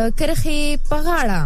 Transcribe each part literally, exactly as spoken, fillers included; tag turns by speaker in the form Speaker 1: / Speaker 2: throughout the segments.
Speaker 1: کرخې په غاړه.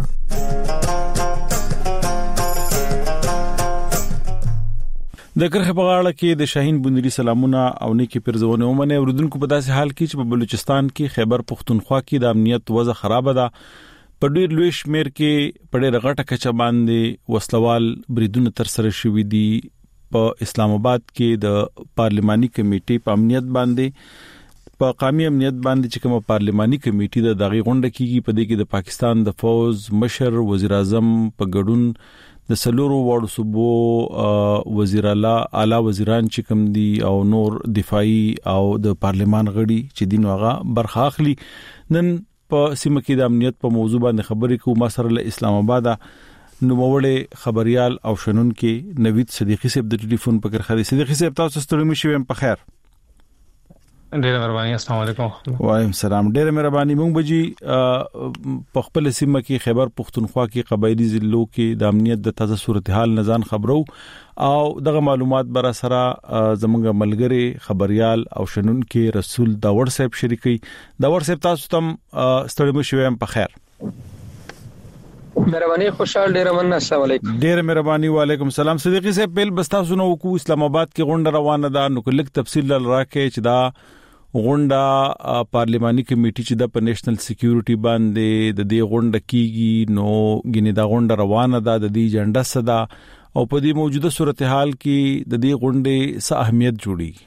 Speaker 2: د کرخې په غاړه کې د شاهین بندري سلامونه او نیکی پرزونه ومنه اوردونکو په داسې حال کې چې په بلوچستان کې خیبر پختونخوا کې د امنیت وضع خراب ده. په ډیر لوی شمیر کې په ډیر غټه کچه باندې وسلوال بریدونه تر سره شوې دي. په اسلام آباد کې د پارلماني کمیټې په امنیت باندې په قومي امنیت باندې چې کومه پارلماني کمیټې د دغه غونډه کېږي په دې کې د پاکستان د فوز مشر وزیر اعظم په ګډون د سلورو واړو صوبو وزیر اعلی اعلی وزیران چې کوم دي او نور دفاعي او د پارلمان غړي چې دین واغه برخه اخلي. نن په سیمه کې د امنیت په موضوع باندې خبرې کوو. ما سره له اسلام آباد نوموړی خبريال او شنن کې نوید صدیقی صاحب د ټلیفون په کرخه دي. صدیقی صاحب تاسو ستړي مشي ويم په خیر.
Speaker 3: ډېر مهرباني. السلام علیکم.
Speaker 2: وعلیکم السلام. ډېر مهرباني. مونږ بجی په خپل سیمه کې خیبر پختونخوا کې قبایلی ضلعو کې د امنیت د تازه صورتحال نزان خبرو او دغه معلومات بر سره زمونږ ملګری خبريال او شنن کې رسول داور صاحب شریکي. داور صاحب تاسو تم ستړي مشي ويم په خیر.
Speaker 4: مهرباني خوشحال ډیر مننه. السلام علیکم.
Speaker 2: ډیر مهرباني. وعلیکم السلام. صدیقی صاحب بل بس تاسو نو کو اسلام آباد کې غونډه روانه ده نو کلیک تفصیل راکې چې دا غونډه پارلماني کمیټې چې د په نېشنل سکیورټي باندې د دې غونډه کیږي نو ګینه دا غونډه روانه ده د دې ایجنډا صدا او په دې موجوده صورتحال کې د دې غونډې څه اهمیت جوړي.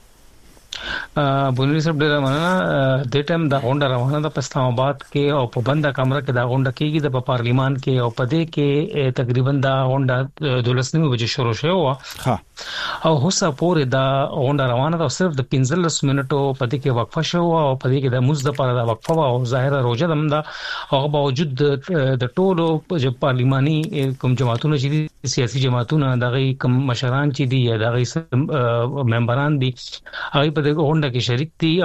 Speaker 3: بونری صاحب ډیر مننه. د ټیم د غونډه روانه د اسلام آباد کې او په بنده کمره کې د غونډه کېږي د پارلیمان کې او په دې کې تقریبا د غونډه دولس نیمه بجې شروع شوه ها او هوسه پورې د غونډه روانه ده. صرف د پنځلس منټو په دې کې وقفه شوه او په دې کې د موږ د لپاره د وقفه او ظاهره روزه هم ده. هغه باوجود د ټولو پارلیماني کوم جماعتونو چې سیاسي جماعتونه دغه کوم مشران چې دي یا دغه ممبران دي هغه په غونډه کې شریک دي او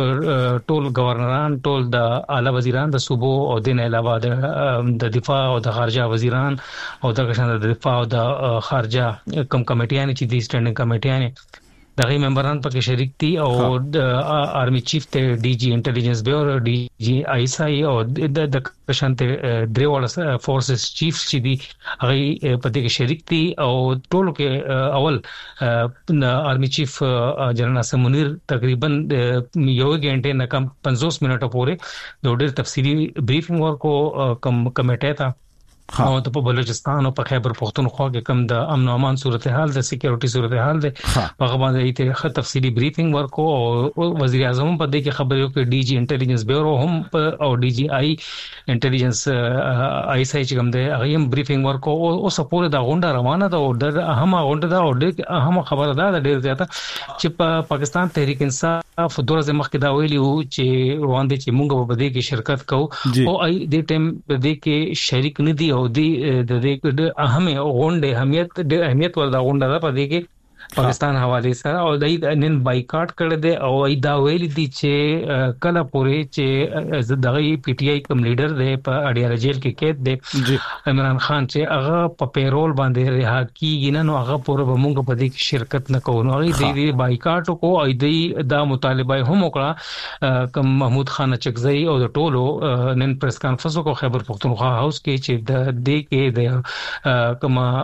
Speaker 3: ټول گورنران ټول د اعلی وزیران د صوبو او د نه علاوه د دفاع او د خارجه وزیران او د غشن د دفاع او د خارجه کم کمیټیان چې د سټینډینګ کمیټیان دغه ممبران پکې شریک دي او د آرمي چیف ته ډي جی انټيليجنس بیورو ډي جي آی اس آی او د د کشنت دریواله فورسز چیف چې دي هغه په دې کې شریک دي او ټولو کې اول آرمي چیف جنرال اسم منیر تقریبا یو غنټه نه کم پنځوس منټه پورې د ډېر تفصیلی بریفینګ ورکو کم کمیټه تا او د په بلوچستان او په خیبر پختونخوا کې کم د امن او امان صورتحال د سکیورټي صورتحال د هغه باندې ته خه تفصیلی بریفینګ ورکو او وزیر اعظم په دې کې خبرو کې ډي جی انټيليجنس بیورو هم او ډي جی آی انټيليجنس آی اس آی چې کوم دی هغه هم بریفینګ ورکو او سپورټ د غونډه روانه ده او د اهمه غونډه ده او د اهمه خبره ده د ډیر زیاته چې په پاکستان تحریک انصاف دورځ مخکې دا ویلی وو چې روان دي چې موږ په دې کې شرکت کوو او اي د ټیم په دې کې شریک نه دي او د دې د اهمه غونډه اهمیت د اهمیت ور دا غونډه ده په دې کې پاکستان حواله سره او د نن بایکاټ کړ دې او ای دا ویل دي چې کله پورې چې دغه پی ټی آی کوم لیډر دی په اډیار جیل کې قید دی عمران خان چې هغه په پیرول باندې رها کیږي نو هغه پورې به موږ په دې کې شرکت نه کوو نو هغه دې بایکاټ کو او دې دا مطالبه هم وکړه کوم محمود خان چکزئی او د ټولو نن پریس کانفرنس کو خیبر پختونخوا هاوس کې چې د دې کې د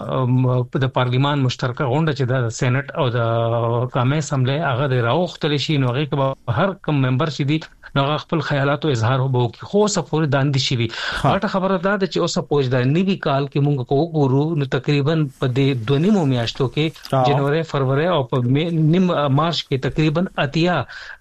Speaker 3: کوم د پارلیمان مشترکه غونډه چې د سېنات او د قومي اسمبلی هغه د راوختل شي نو هغه هر کوم ممبر شي دي نو خپل خیالات او اظهار وبو کی خو سفور داندې شي وي. هغه خبره ده چې اوس پوج د نیوي کال کې مونږ کو ګورو نو تقریبا په د دوه نیمو میاشتو کې جنوري فروری او په نیم مارچ کې تقریبا اتیا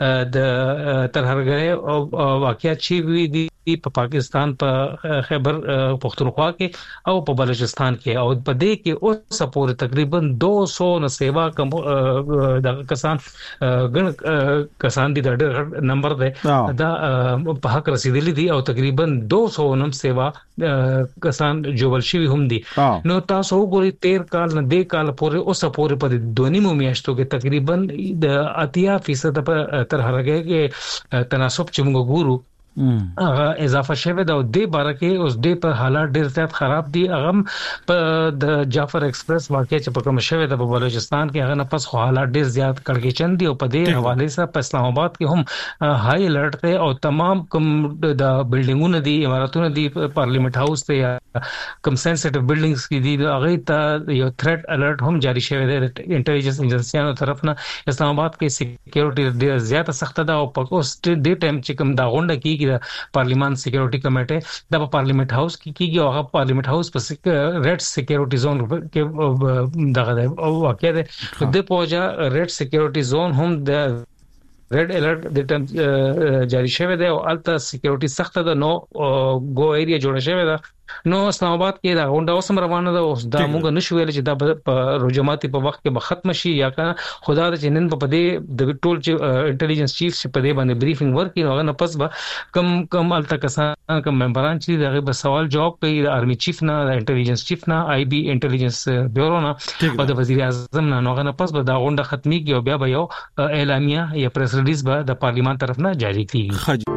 Speaker 3: د ترهرګره او واقعیت شي وي دي په پاکستان په خیبر پختونخوا کې او په بلوچستان کې او په دې کې اوس سپور تقریبا دو سو نه سیوا کوم د کسان ګن کسان دي د نمبر ده دا په حق رسیدلی دي او تقریبا دو سو نم سیوا کسان جوړ شوی هم دي. نو تاسو وګورئ تیر کال نه د کال پورې اوس پورې په دونی مو میاشتو کې تقریبا د اتیا فیصد په تر هرګه کې تناسب چې موږ ګورو هغه اضافه شوه دا د بارکه اوس د په حالات ډیر زیات خراب دي. هغه په د جعفر ایکسپریس واقعي چې په کوم شوه د بلوچستان کې هغه نه پس خو حالات ډیر زیات کړکېچن دي او په دې حواله سره په اسلام آباد کې هم هاي الرټ ته او تمام کوم د بلډینګونو دي اماراتونو دي پارلیمنت هاوس ته یا کوم سنسټیو بلډینګز کې دي هغه ته یو تھریټ الرټ هم جاری شوی دی د انټيليجنس ایجنسيانو طرفنا. اسلام آباد کې سکیورټي ډیر زیات سخت ده او په اوس د ټایم چې کوم دا غونډه کیږي د پارلیمان سکیورټي کمیټه د پارلیمنت هاوس کې کیږي او هغه پارلیمنت هاوس په ریډ سکیورټي زون کې دغه واقع ده. د پوجا ریډ سکیورټي زون هم د ریډ الرټ د ټایم جاری شوی دی او الته سکیورټي سخت ده نو گو ایریا جوړ شوی ده. نو اسلام آباد کې دا غونډه اوسم روانه ده. اوس دا موږ نشو ویل چې دا په رجماتي په وخت کې به ختم شي یا کنه خدا د جنن په دې د ټول چې انټيليجنس چیف چې په دې باندې بریفینګ ورکړي نو هغه نه پس به کم کم الته کسان کم ممبران چې دغه به سوال جواب کوي د آرمي چیف نه د انټيليجنس چیف نه آی بي انټيليجنس بیورو نه او د وزیر اعظم نه نو هغه نه پس به دا غونډه ختميږي او بیا به یو اعلامیه یا پریس ریلیز به د پارلیمان طرف نه جاری کیږي.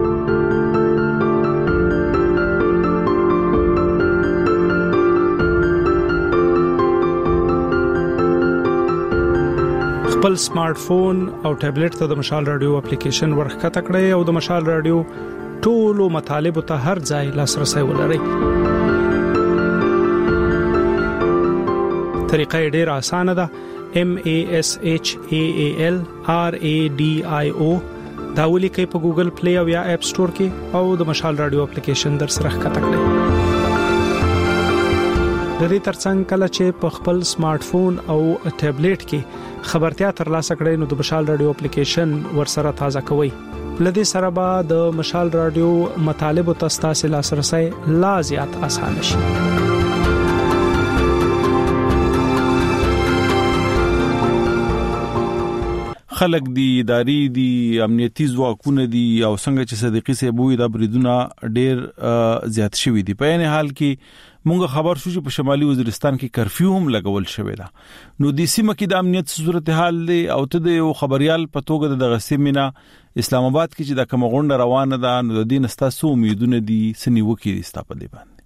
Speaker 1: خپل سمارټ فون او ټابلیټ ته د مشال رادیو اپلیکیشن ورخکته کړئ او د مشال رادیو ټولو مطالب ته هر ځای لاسرسي ولرئ. طریقه ډیره اسانه ده. M A S H A A L R A D I O دا ولیکئ په ګوګل پلی او یا اپ سٹور کې او د مشال رادیو اپلیکیشن در سره ښکته کړئ. د دې ترڅنګ کله چې په خپل سمارټ فون او ټابلیټ کې خبرتیا ترلاسه کړئ نو د مشال رادیو اپلیکیشن ورسره تازه کوئ. لدې سره به د مشال رادیو مطالب او تاسو لاسرسي لا زیات آسان شي.
Speaker 2: خلق دی اداري دي امنیتي ځواکونه دي او څنګه چې صدیقي سیبوي د بریدونه ډېر زیات شوي دي. په یعنی حال کې مونږ خبر شو چې په شمالي وزیرستان کې کرفیو هم لګول شوی دا. نو د سیمه کې د امنیت صورتحال دی او ته د یو خبريال په توګه د غسیمینا اسلام آباد کې چې د کوم غونډه روانه ده نو د دین ستاسو امیدونه دي سني وکي ستا په دی باندې.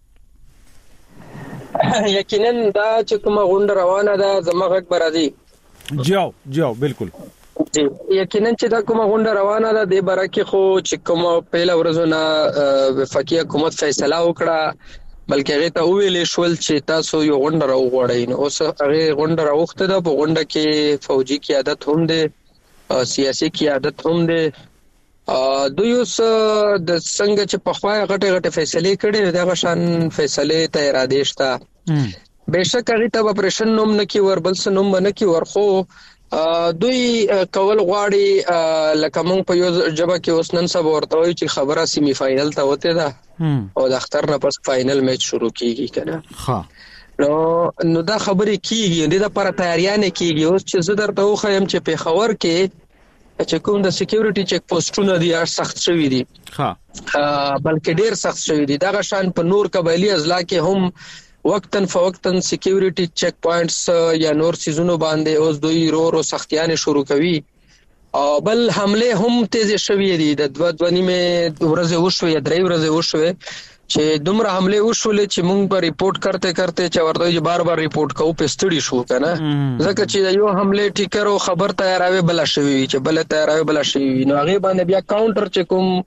Speaker 4: یقینا دا چې کوم غونډه روانه ده زموږ اکبر دي.
Speaker 2: جاو جاو بالکل
Speaker 4: جی یقینا چې دا کومه غونډه روانه ده د برکه خو چې کومه پهلا ورځونه وفاقي حکومت فیصله وکړه بلکې هغه ته ویلې شول چې تاسو یو غونډه راوغوړئ. نو اوس هغه غونډه راوخته ده. په غونډه کې فوجي قیادت هم ده سیاسي قیادت هم ده. دوی اوس د څنګه چې په خوا غټه غټه فیصله کړي دا غشان فیصله ته اراده شته. بهشکه هغه ته اپریشن نوم نه کی ور بل څه نوم نه کی ورخو دوی کول غواړي لکه مونږ په یو جبه کې اوس نن سبا ورته وایي چې خبره سیمی فائنل ته وته ده او د اختر نه پس فائنل میچ شروع کیږي کنه. ها نو نو دا خبرې کیږي د لپاره تیاریانه کیږي. اوس چې زه درته وخایم چې په خبر کې چې کوم د سکیورټي چیک پوسټونه دي هغه سخت شوی دي. ها بلکې ډیر سخت شوی دي. دا غشان په نور قبایلی اضلاع کې هم وقتن فوقتن سکیورټي چیک پوینټس یا نور سيزونو باندې اوس دوی رو رو سختيانه شروع کوي. او بل حمله هم تیز شوې دي. د دوه دوه نیمه ورځې وشوي یا درې ورځې وشوي چې دومره حمله وشولې چې موږ په ریپورت کرتے کرتے چې ورته چې بار بار ریپورت کوو پستړي شو کنه. ځکه چې یو حمله ټیکرو خبر تیاراوي بل شوی چې بل تیاراوي بل شوی نو هغه باندې بیا کاونټر چې کوم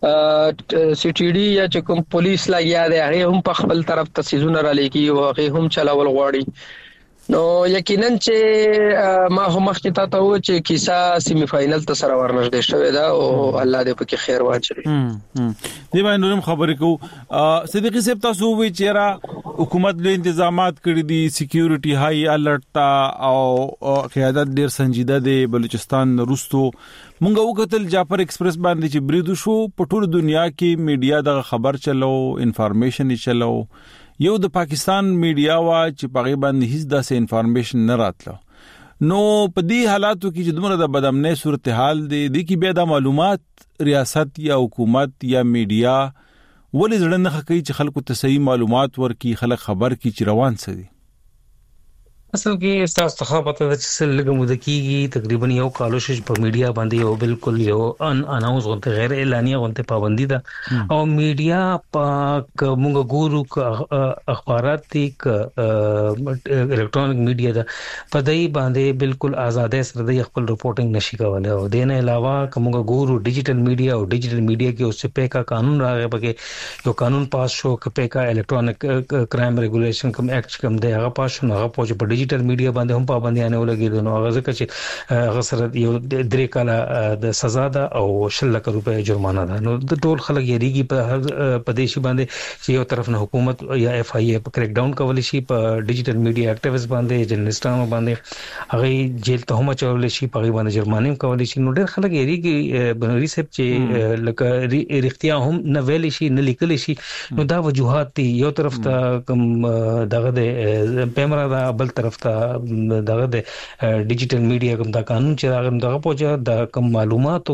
Speaker 4: سی ټي ډي یا چې کوم پولیس لګیا دی هغه هم په خپل طرف ته سيزونه را لګي او هغه هم چلاول غواړي. نو یقینا چې ما هم مخکې ته و چې کیسه سیمی فائنل ته سره ورنږدې شوې ده او الله دې پکې خیر واچوي.
Speaker 2: دی باندې نوم خبرې کو صدیقي صاحب تاسو وی چې را حکومت له تنظیمات کړی دي سکیورټي هاي الرټ او قیادت ډیر سنجیده دی. بلوچستان روستو مونږ وکتل جعفر ایکسپریس باندې چې بریدو شو په ټول دنیا کې میډیا د خبر چلو انفارمیشن چلو. یو د پاکستان میډیا وا چې په غیبه باندې هیڅ داسې انفارمیشن نه راتلو. نو په دې حالاتو کې چې دمره د بدامنۍ صورتحال دی د کی بیا د معلومات ریاست یا حکومت یا میډیا ولې ځړنه کوي چې خلکو ته صحیح معلومات ورکړي خلک خبر کی چې روان څه دي.
Speaker 3: اصل کې تاسو ته پته ده چې لږه موده کېږي تقریبا یو کالو شش په میډیا باندې یو بالکل یو ان اناونس غونته غیر اعلانیه غونته پابندي ده او میډیا په موږ ګورو اخبارات دي ک الکترونیک میډیا ده په دای باندې بالکل آزادۍ سره د خپل رپورټینګ نشي کولای او دینه علاوه کوم ګورو ډیجیټل میډیا او ډیجیټل میډیا کې اوس په کا قانون راغی پکې یو قانون پاس شو ک په کا الکترونیک کرائم ریګولیشن کوم ایکټ کوم دی هغه پاس شو هغه پوجا ډیجیټل میډیا باندې هم پابندیانه ولګیدل نو هغه ځکه چې هغه سره یو درې کاله د سزا ده او شل لک روپۍ جرمانه ده نو د ټول خلک یریږي په پدیشي باندې چې یو طرف نه حکومت یا اف آی ای په کریک ډاون کولی شي په ډیجیټل میډیا اکټیویسټ باندې جرنالستانو باندې هغه جیل ته هم چول شي په باندې جرمانه کولی شي نو ډېر خلک یریږي بنوري سپ چې لکه رښتیا هم نه ویل شي نه لیکل شي نو دا وجوهات دي یو طرف ته کوم دغه د پیمرا دا بل طرف ته دغه د ډیجیټل میډیا کوم دا قانون چې هغه دغه پوجا د کوم معلوماتو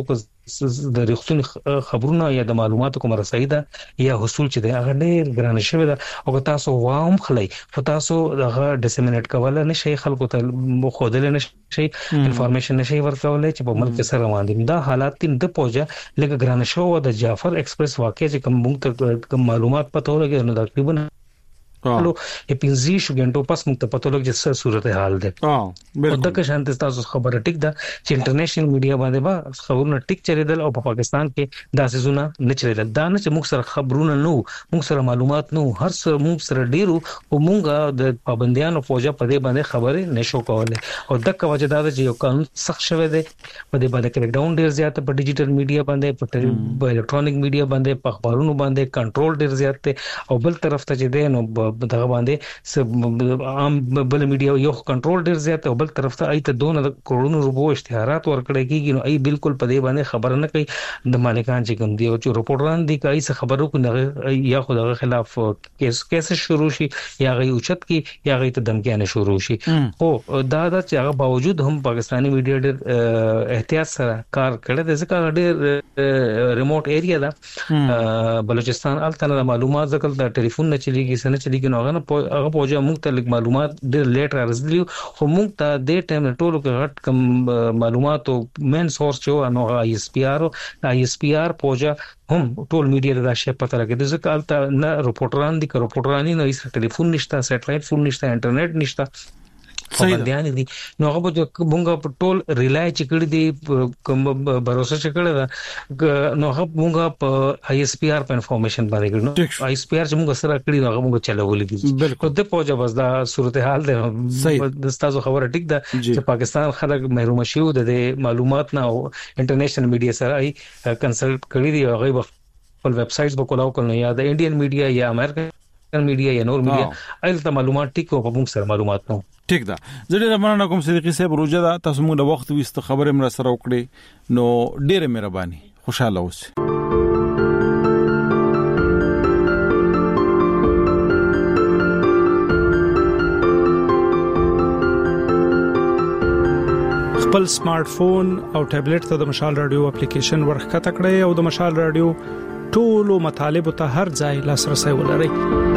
Speaker 3: د رښتونی خبرونه یا د معلوماتو کوم رسایي ده یا حصول چې د هغه ډېر ګران شوی ده او تاسو واوم خلای خو تاسو دغه ډیسیمینیټ کول نه شي خلکو ته خودل نه شي انفارمیشن نشي ورکول چې په ملک سره روان دي دا حالات تین د پوجا لکه ګران شو د جعفر ایکسپریس واقع چې کوم موږ ته معلومات پته ولګي نو تقریبا لو پنځه شو غنټو پس موږ ته پته لګي چې صورت حال ده او دغه شانت تاسو خبره ټیک ده چې انټرنیشنل میډیا باندې با خبرونه ټیک چریدل او په پاکستان کې دا سيزونه نه چریدل دا نه چې موږ سره خبرونه نو موږ سره معلومات نو هر څه موږ سره ډیرو او موږ د پابندیانو فوجا په دې باندې خبره نشو کولای او دغه وجه دا چې یو قانون سخت شوی دی په دې باندې کریک ډاون ډیر زیات په ډیجیټل میډیا باندې په الکترونیک میډیا باندې په اخبارونو باندې کنټرول ډیر زیات دی او بل طرف ته چې دی نو دغه باندې عام بل میډیا یو کنټرول ډیر زیات او بل طرف ته ایت دونه کروڑونو روپو اشتهارات ورکړي کیږي نو ای بالکل په دې باندې خبر نه کوي د مالکان چې کوم دی او چې رپورټران دي کوي څه خبرو کو نه یا خدای خلاف کیس کیس شروع شي یا غي اوچت کی یا غي ته دمکیانه شروع شي خو دا دا چې هغه باوجود هم پاکستانی میډیا ډیر احتیاط سره کار کړی د ځکه ډیر ریموټ ایریا دا بلوچستان الته معلومات ځکه د ټلیفون نه چلیږي سن چلیږي نو هغه پوجا موږ ته لیک معلومات ډېر لیټ راځي خو موږ ته د ټیم ټولو کې غټ کم معلوماتو مین سورس چې نو آی اس پی آر آی اس پی آر پوجا هم ټول میډیا د شی پته لګي ځکه الته نه رپورټران دي که رپورټرانی نه هیڅ ټلیفون نشته سټلایټ فون نشته انټرنیټ نشته پابندیان دي نو هغه په مونږه په ټول ریلای چې کړی دی کوم باور چې کړی دا نو هغه مونږه په آی اس پی آر په انفارمیشن باندې کړو آی اس پی آر چې مونږ سره کړی نو هغه مونږ چلولې دي بالکل د پوجا بس دا صورتحال ده د تاسو خبره ټیک ده چې پاکستان خلک محروم شي د معلومات نه او انټرنیشنل میډیا سره ای کنسلټ کړی دی هغه خپل ویب سټس به کولاو کول یا د انډین میډیا یا امریکن میډیا یا نور میډیا ایله معلومات ټیک او په موږ سره معلومات نو
Speaker 2: ټیک ده زړه رمنه کوم صدیقي صاحب روزه دا تاسو موږ د وخت وست خبره مر سره وکړي نو ډیره مهرباني خوشاله اوسئ
Speaker 1: خپل سمارټ فون او ټابلیټ ته د مشال رادیو اپلیکیشن ورخته کړئ او د مشال رادیو ټولو مطالب ته هر ځای لاسرسي ولرئ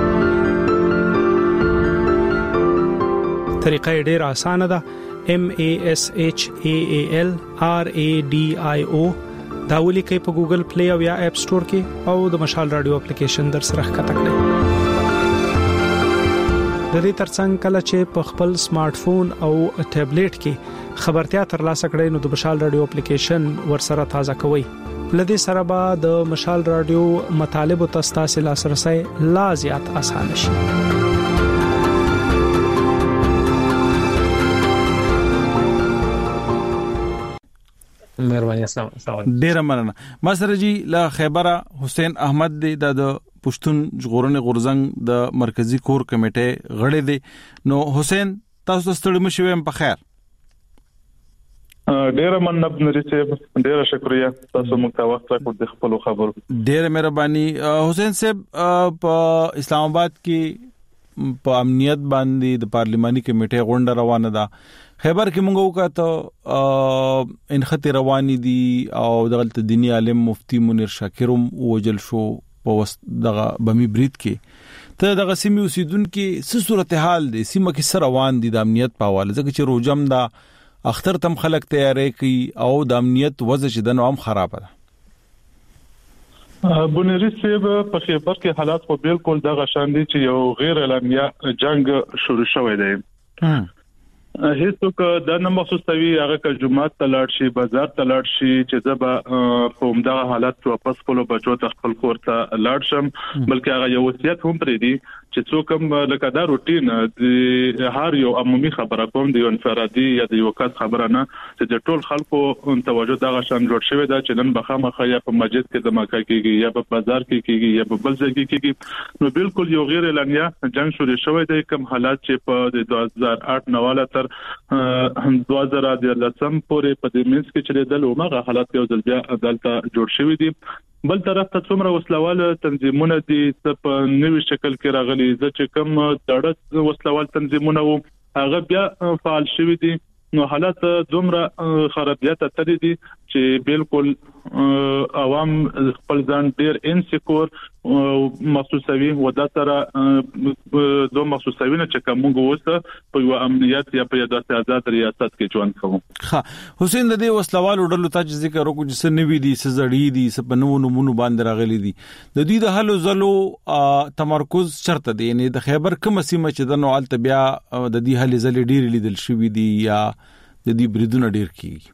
Speaker 1: طریقه ډیره اسانه ده M A S H A A L R A D I O دا ولیکئ په ګوګل پلی او یا اپ سٹور کې او د مشال رادیو اپلیکیشن در سره ښکته کړئ د دې ترڅنګ کله چې په خپل سمارټ فون او ټابلیټ کې خبرتیا ترلاسه کړئ نو د مشال رادیو اپلیکیشن ور سره تازه کوئ لدې سره به د مشال رادیو مطالب او تاسو لاسرسي لا زیات اسانه شي
Speaker 3: مهرباني السلام علیکم
Speaker 2: ډیر مننه ما سره جی لا خیبره حسین احمد دی د پښتون ژغورنې غورزنګ د مرکزی کور کمیټه غړی دی نو حسین تاسو ستړي مشوي په خیر
Speaker 5: ډیر مننه بنوري صاحب ډیر شکریا تاسو موږ ته وخت راکړ د خپل خبرو
Speaker 2: ډیر مهرباني حسین صاحب په اسلام آباد کې په امنیت باندې د پارلماني کمیټه غونډه روانه ده خیبر کې مونږ وکړه ان خطر رواني دي او دغه دینی عالم مفتی منیر شاکرم وجل شو په وست دغه بمی برید کې ته د غسیمي اوسیدونکو څه صورتحال دي سیمه کې سره روان دي د امنیت په حواله ځکه چې روجم دا اختر تم خلک تیارې کوي او د امنیت وضع چې د نوم خراب ده.
Speaker 5: بنيري صاحب په خبر کې حالات خو بالکل دغه شان دي چې یو غیر اعلانیه جنگ شروع شوی دی. هیڅوک د نه مخصوصوي هغه ک جمعه تلاړ شي بازار تلاړ شي چې زبا په همدغه حالت واپس کولو بچو ته خپل کور ته لاړ شم بلکې هغه یو وصیت هم پرې دی چې څوک هم لکه دا روټین د هر یو عمومي خبره کوم دی انفرادي یا د یو کس خبره نه چې د ټول خلکو توجه دغه شان جوړ شوی دا چې نن بخامه یا په مسجد کې د مکه کېږي یا په بازار کې کېږي یا په بل ځای کې کېږي نو بالکل یو غیر اعلانیه جنگ شروع شوی دی کوم حالات چې په دوه هزار آټ نواله تر دوه هزار لسم پورې په دې منځ کې چې د لومغه حالات یو ځل بیا عدالت جوړ شوی دی. بل طرف ته څومره وسلوال تنظیمونه دي په نوې شکل کې راغلي چې کوم دړه وسلوال تنظیمونه وو هغه بیا فعال شوی دي نو حالات دومره خرابیت تر دي چې بالکل عوام خپل ځان ډیر انسیکور محسوسوي و دا سره دوه محسوسوي نه چې کومه وسه په یو امنیت یا په داسې آزاد ریاست کې ژوند کوم.
Speaker 2: ها حسین د دې وسلوال وړلو ته ذکر وکړو چې سنوي دي سزړی دي سپنو نمونه باندې راغلي دي د دې د حل زلو تمرکز شرط دی یعنی د خیبر کوم سیمه چې د نوال بیا د دې حل زل ډیر لیدل شوی دي یا د دې بریدونه ډیر کیږي.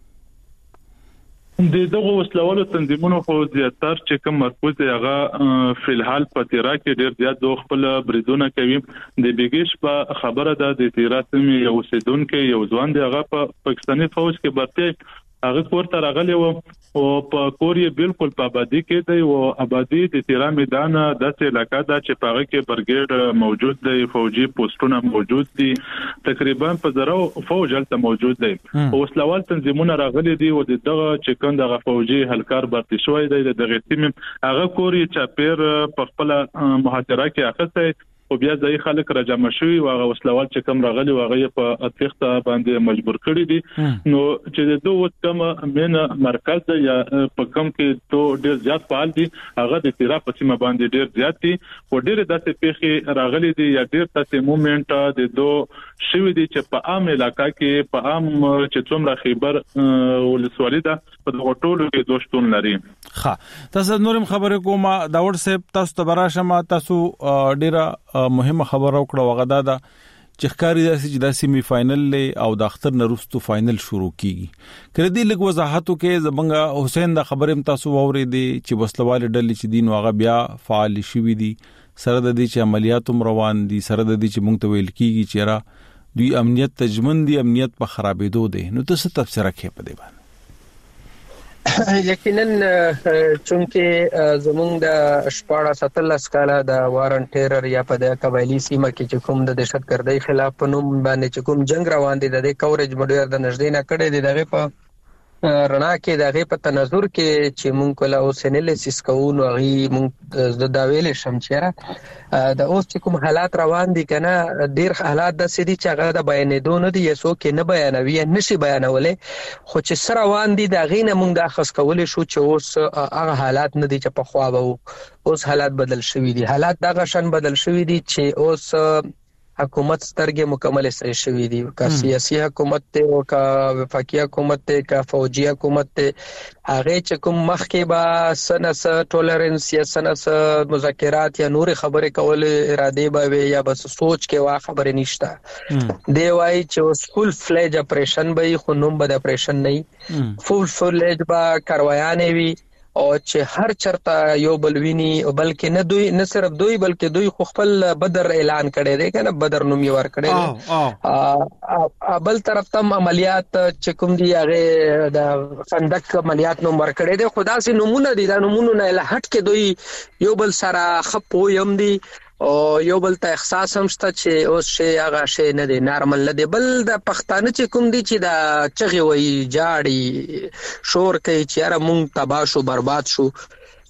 Speaker 2: د
Speaker 5: دغه وسلوالو تنظیمونو خو زیاتره چې کوم مرکز هغه فی الحال په تیرا کې ډیر زیات د خپل بریدونه کوي د بیګیش په خبره ده د تیرا سیمې یو سیدونکو یو ځوان دی هغه په پاکستاني فوج کې برته هغه کوړه راغلی و او په کوریا بالکل په آبادی کې دی او آبادی د تیرا میدان د څه علاقہ دا چې پاره کې برګیډ موجود دی فوجي پوسټونه موجود دي تقریبا په زرو فوج هلته موجود دی او وسلوال تنظیمونه راغلي دي او دغه چې کوم فوجي هلکار برتی شوی دی دغه تیم هغه کوریا چې پیر په خپل محاصره کې اخته او بیا ځای خلک راجمع شوي او هغه وسلوال چې کوم راغلي واغې په اتخته باندې مجبور کړی دي نو چې دوه کوم مینه مرکز یا په کوم کې ته ډیر زیات فعال دي هغه د تیرا په سیمه باندې ډیر زیات دي او ډیر داسې پیخي راغلي دي یا ډیر تاسې موومېنټ د دوه شوي دي چې په عام علاقہ کې په عام چې څومره خیبر ولسوالۍ ده په دغه ټولو کې دوشتون لري.
Speaker 2: ها تاسو نورم خبره کومه دا وړ سپ تاسو ته براشمه تاسو ډیره مهمه خبره وکړه وغدا دا چې ښکاری داسې چې د سیمی فائنل له او د اختر نرستو فائنل شروع کیږي کړه دې لږ وضاحتو کې زبنګ حسین دا خبره تاسو ووري دي چې وسلوال ډلې چې دین واغه بیا فعال شوي دي سره د دې چې عملیاتو روان دي سره د دې چې مونږ ته ویل کیږي چې را دوی امنیت تجمن دي امنیت په خرابېدو دي نو تاسو تفسیر کې په دې باندې
Speaker 4: یقینا چونکه زمونږ د شپاړه ستلس کاله د وارن ټیرر یا په د قبایلی سیمه کې چې کوم د دهشتګردۍ خلاف په نوم باندې چې کوم جنگ روان دي د کورج مډیر د نږدې نه کړي دي دغه په رڼا کې دغه په تناظر کې چې مونږ کله اوس انالیسس کوو نو غي مونږ د دا ویل شم چې د اوس کوم حالات روان دي کنه ډیر حالات د سدي چې هغه د بیانېدو نه دي یسو کې نه بیانوي نشي بیانولې خو چې سره روان دي د غینه مونږ د خاص کولې شو چې اوس هغه حالات نه دي چې په خوا وو اوس حالات بدل شوي دي حالات دغه شان بدل شوي دي چې اوس حکومت سترګې مکمل سره شوي دي کا سیاسي حکومت ته او کا وفاقي حکومت ته کا فوجي حکومت ته هغه چې کوم مخکې با سنس ټولرنس یا سنس مذاکرات یا نور خبره کول اراده به یا بس سوچ کې وا خبره نشته دی وای چې فول فلیج اپریشن به خو نوم به اپریشن نه فول فلیج با کاروایانه وی او چې هر چرته یو بلوینی بلکې نه دوی نه صرف دوی بلکې دوی خو خپل بدر اعلان کړي دي کنه بدر نوم یې ور کړي دي بل طرف تم عملیات چې کوم دی هغه د خندق عملیات نوم ور کړي دي خدا سي نمونه دي دا نمونه نه لهټ کې دوی یو بل سره خپو يم دي او یو بل ته احساس هم شته چې اوس شي هغه شي نه دی نارمل نه دی بل د پښتانه چې کوم دی چې دا چغي وي جاړي شور کوي چې را مونږ تباہ شو برباد شو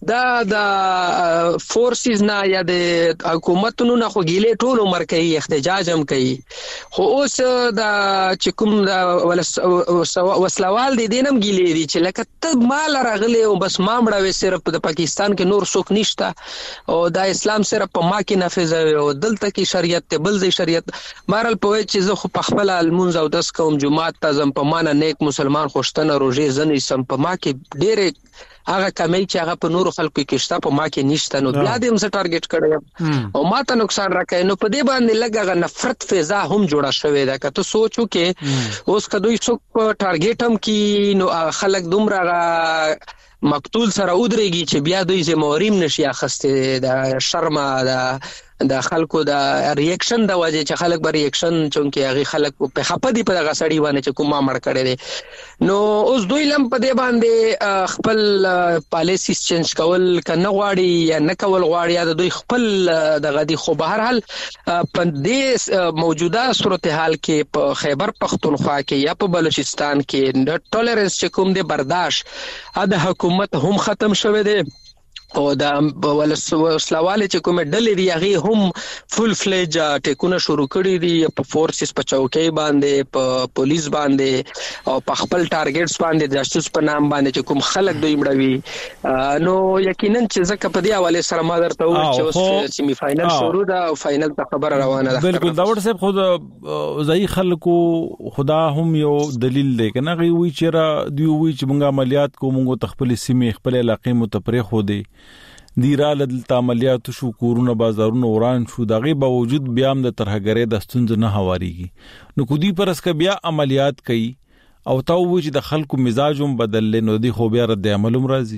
Speaker 4: دا د فورسز نه یا د حکومتونو نه خو ګیلې ټول عمر کوي احتجاج هم کوي خو اوس د چې کوم د وسلوال دي دینم ګیلې دي چې لکه ته مال راغلی او بس ما مړوي صرف د پاکستان کې نور څوک نشته او دا اسلام صرف په ما کې نافذ او دلته کې شریعت ته بل ځای شریعت مارل په چې زه خو په خپل المنځ او داس کوم جمعات ته زم په معنا نیک مسلمان خوشتنه روزه زنې سم په ما کې ډېر هغه کمی چې هغه په نورو خلکو کې شته په ما کې نشته نو بیا دې هم څه ټارګټ کړی او ما ته نقصان راکړي نو په دې باندې لګه نفرت فضا هم جوړه شوې ده که ته سوچو کې اوس کدوې څوک ټارګټ هم کې نو خلک دومره مقتول سره ودرېږي چې بیا دوی زموریم نشي اخسته د شرمه د د خلکو د ریاکشن د وجه چې خلک به ریاکشن چونکه هغه خلک په خپدي په دغه سړی باندې چې کومه مړ کړي دي نو اوس دوی لم په دې باندې خپل پالیسي چینج کول کنه غواړي یا نه کول غواړي یا دوی خپل دغه دي خو به هر حال په دې موجوده صورتحال کې په خیبر پختونخوا کې یا په بلوچستان کې د ټولرنس چې کوم دي برداشت د حکومت هم ختم شوه دي او دا ولسواله چې کومه ډلې دی هغه هم فل فلیج ټیکونه شروع کړي دي په فورسز په چوکۍ باندې په پولیس باندې او په خپل ټارګټس باندې د جاسوس په نام باندې چې کوم خلک دوی مړوي نو یقینا چې زکه په دې حواله سره ما درته و چې اوس سیمی فائنل شروع ده او فائنل ته خبر روانه ده
Speaker 2: بالکل دا ورته خود ځای خلکو خدا هم یو دلیل دی کنه غوي وی چې دوی وی چې موږ عملیات کوو موږ تخپل سیمه خپل علاقې متپرې خو دي دیراله د عملیاتو شو کورونه بازارونه وران شو دغه باوجود بیا هم د ترهګری د ستونزې نه هواريږي نو کودي پرس ک بیا عملیات کوي او تا و چې د خلکو مزاجوم بدل نو دی خو بیا رد عملوم راځي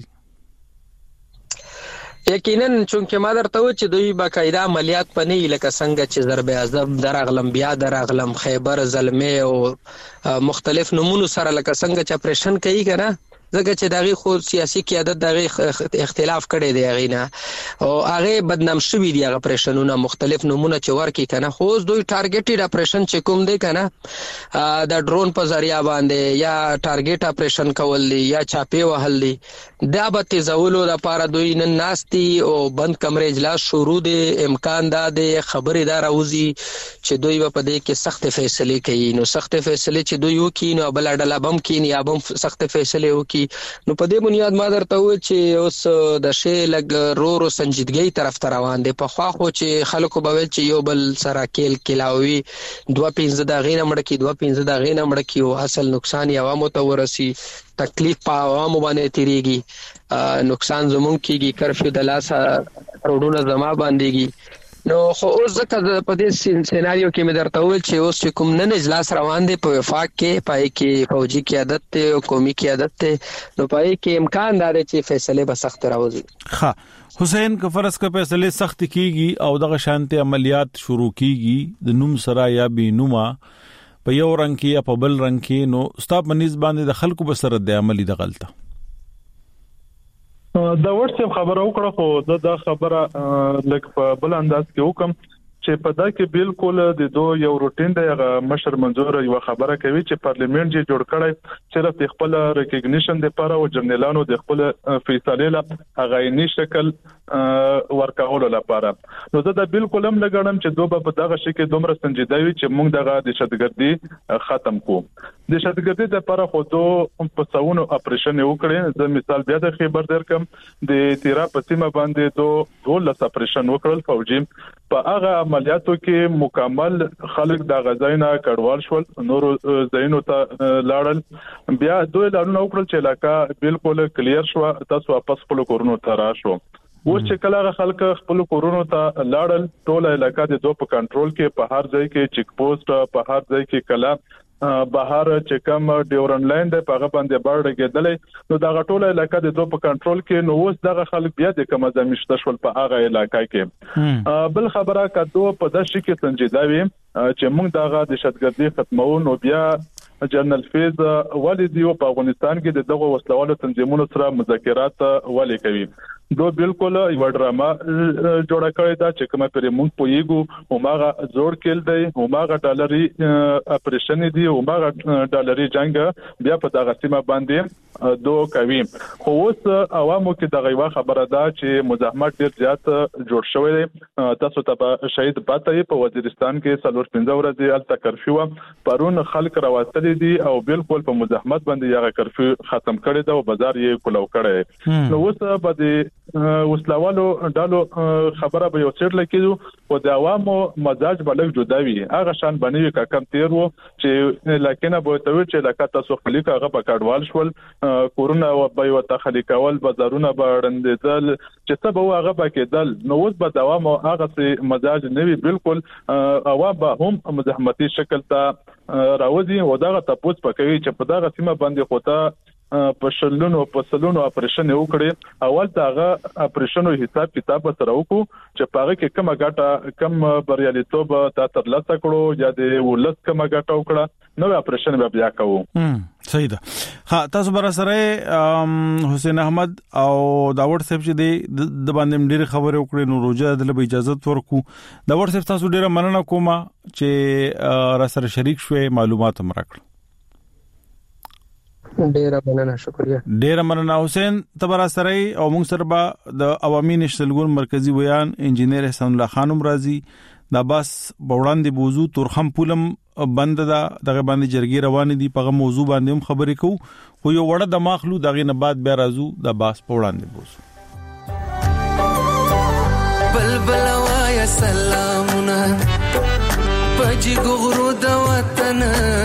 Speaker 4: یقینا چونکه ما درته و چې دوی باقاعده عملیات پنی لکه څنګه چې ضرب اعظم درغلم بیا درغلم خیبر زلمه او مختلف نمونه سره لکه څنګه چې اپریشن کوي کنه زګه چې دغه خو سیاسي قیادت دغه اختلاف کړي دی هغه نه او هغه بدنام شوی دی هغه اپریشنونه مختلف نمونه چې ورکی کنه خو دوی ټارګټډ اپریشن چې کوم دی کنه د ډرون په ذریعہ باندې یا ټارګټ اپریشن کول دی یا چاپی وهل دی دا به تزولو د پاره دوی نن ناشتي او بند کمرې اجلاس شروع دی امکان دا دی خبرې دا راوځي چې دوی په دې کې سخت فیصله کوي نو سخت فیصله چې دوی وکړي نو بل ډله بم کینی یا بم سخت فیصله وکړي نو په دې بنیاد ما درته و چې اوس د شی لګ رو رو سنجیدګۍ طرف ته روان دي په خوا خو چې خلکو به ویل چې یو بل سره کېل کلاوي دوه پنځه د غینه مړ کی دوه پنځه د غینه مړ کی او اصل نقصان یې عوامو ته ورسي تکلیف په عوامو باندې تیریږي نقصان زمون کیږي کرفیو د لاسه روډونه زما باندېږي نو خو اوس ځکه په دې سيناريو کې مې درته وویل چې اوس کوم نن اجلاس روان دي په وفاق کې پای کې فوجي قیادت ته او قومي قیادت ته نو پای کې امکان لري چې فیصله به سخت راوځي
Speaker 2: ها حسین که فرض کا فیصله سخت کیږي او دغه شانتي عملیات شروع کیږي د نوم سره یا به نوما په یو رنگ کې یا په بل رنگ کې نو ستاب منځ باندې د خلکو بسره د عملی د غلطه
Speaker 5: دا ورته خبره وکړه خو دا خبره لکه په بل انداز کې وکم چې په دا کې بالکل د دوه یو روټین د مشر منظور یو خبره کوي چې پارلیمنت یې جوړ کړی چې د خپل ریکګنیشن لپاره او جنرالانو د خپل فیصله لپاره غایني شکل ورکول لپاره نو دا بالکل هم لګړم چې دوه په دغه شي کې دومره سنجیده وي چې موږ دغه د شتګردي ختم کوو د شتګردي لپاره خو دوه په څاونو اپریشن وکړي د مثال بیا د خبر درکم د تیرا پسیمه باندې دوه ولس اپریشن وکړل فوجي په هغه عملیاتو کې مکمل خلک د غزاینه کډوال شول نور زینو ته لاړل بیا دوی لاړو وکړل چې علاقہ بالکل کلیر شو تاسو واپس خپل کورونو ته راشو اوس چې کله خلک خپل کورونو ته لاړل ټول علاقہ د دوه په کنټرول کې په هر ځای کې چیک پوسټ په هر ځای کې کلا بهر چې کوم ډیورن لاین د پاغه باندې باندې کېدلې نو دا غټوله علاقہ د دوه په کنټرول کې نو اوس دغه خلک بیا د کوم ځمشته شول په هغه علاقہ کې بل خبره کدو په داسې کې سنجیده وي چې موږ دغه د شتګردي ختمون او بیا جنرال فیض والدی په افغانستان کې دغه وسلوالو تنظیمونو سره مذاکرات ولې کوي دو بالکل یو ډراما جوړه کړې ده چې کومه پرې مونږ پویګو هماغه زوړ کېل دی هماغه ډالري اپریشن دی هماغه ډالري جنگ بیا په دغه سیمه باندې دو کوي خو اوس عوامو کې دغه یو خبره ده چې مزاحمت ډیر زیات جوړ شوی دی تاسو ته شهید پاتې په وزیرستان کې څلور پنځه ورځې الته کرفیو پرون خلک راوستل دي او بالکل په مزاحمت باندې یغه کرفیو ختم کړی دا او بازار یې کولو کړی نو اوس په دې وسلوالو ډالو خبره به یو څیر لکېدو او د عوامو مزاج بلګ جداوي هغه شان بنوي کا کم تیر وو چې لکه به توي چې لکه تاسو خلیک هغه په کډوال شول کورونا او به یو تخلیکول بازارونه باندې چې څه به هغه پکېدل نو اوس به دوام هغه مزاج نوي بالکل عوام به هم مزاحمتي شکل ته راوځي او دغه تاسو پکوي چې په دغه سیمه باندې خوته په شلونو په سلونو اپریشن وکړي اول داغه اپریشنو حساب کتاب سره وکړو چې پاره کې کومه ګټه کم بریالیتوب تا تر لاسه کړو یا د ولس کومه ګټه وکړه نو اپریشن به بیا کوو
Speaker 2: صحیح ده ها تاسو بر سره حسین احمد او داوود صاحب چې د باندې ډېر خبرې وکړې نو روزه د اجازه ورکو داوود صاحب تاسو ډېر مننه کوم چې را سره شریک شوي معلومات هم راکړل
Speaker 4: ډیره مننه شکریہ
Speaker 2: ډیره مننه حسین تبرا سره او موږ سره به د عوامي نشنل ګوند مرکزی ویان انجینیر احسان الله خانم رازي د باس بوړاندې بوزو تورخم پولم بند دا دغه باندې جرګي روان دي په موضوع باندې هم خبرې کوو خو یو وړه د ماخلو دغه نه بعد بیا راځو د باس بوړاندې بوزو
Speaker 6: بلبل وای سلامونه پج ګورو د وطن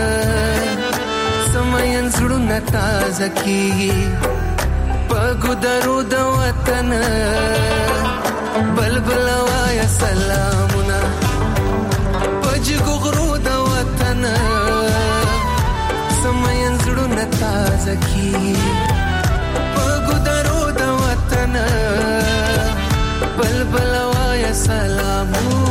Speaker 6: سمين زړونه تازه کیږي پګو درو د وطن بلبل وای سلامونه پج ګورو د وطن سمين زړونه تازه کیږي پګو درو د وطن بلبل وای سلامونه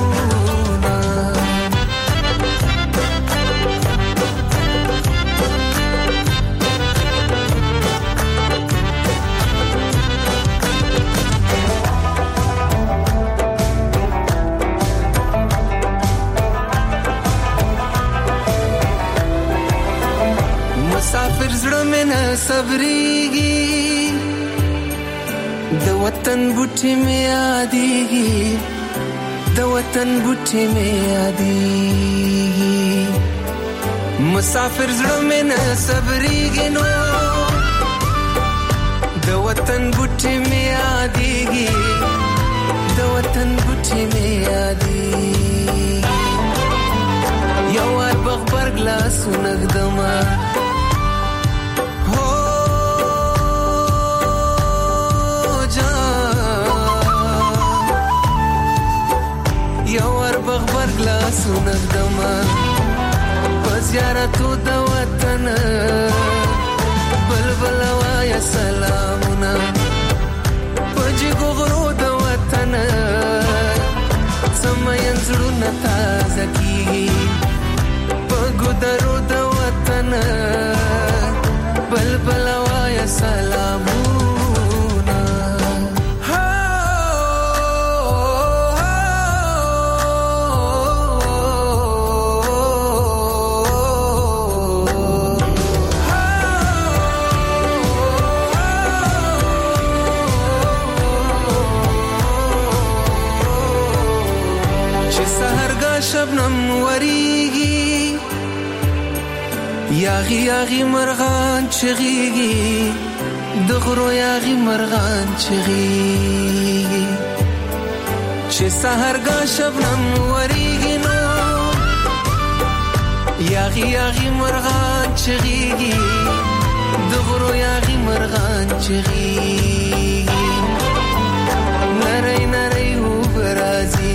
Speaker 6: مسافر زړه مې نه صبرېږي د وطن بوټي مې یادېږي د وطن بوټي مې یادېږي مسافر زړه مې نه صبرېږي نو د وطن بوټي مې یادېږي د وطن بوټي مې یادېږي یو وار بغبرګ لاسونه ږدمه بغبر گلاسو نگدما بزیارتو د وطن بلبل وای سلامونه پج ګورو د وطن سمين زړونه تازه کیږي پګو درو د وطن بلبل وای سلامونه شبنم وریږي یاغي یاغي مرغان چغيږي دغرو یاغي مرغان چغيږي چې سحرګه شبنم وریږي نو یاغي یاغي مرغان چغيږي دغرو یاغي مرغان چغيږي نری نری وبرازي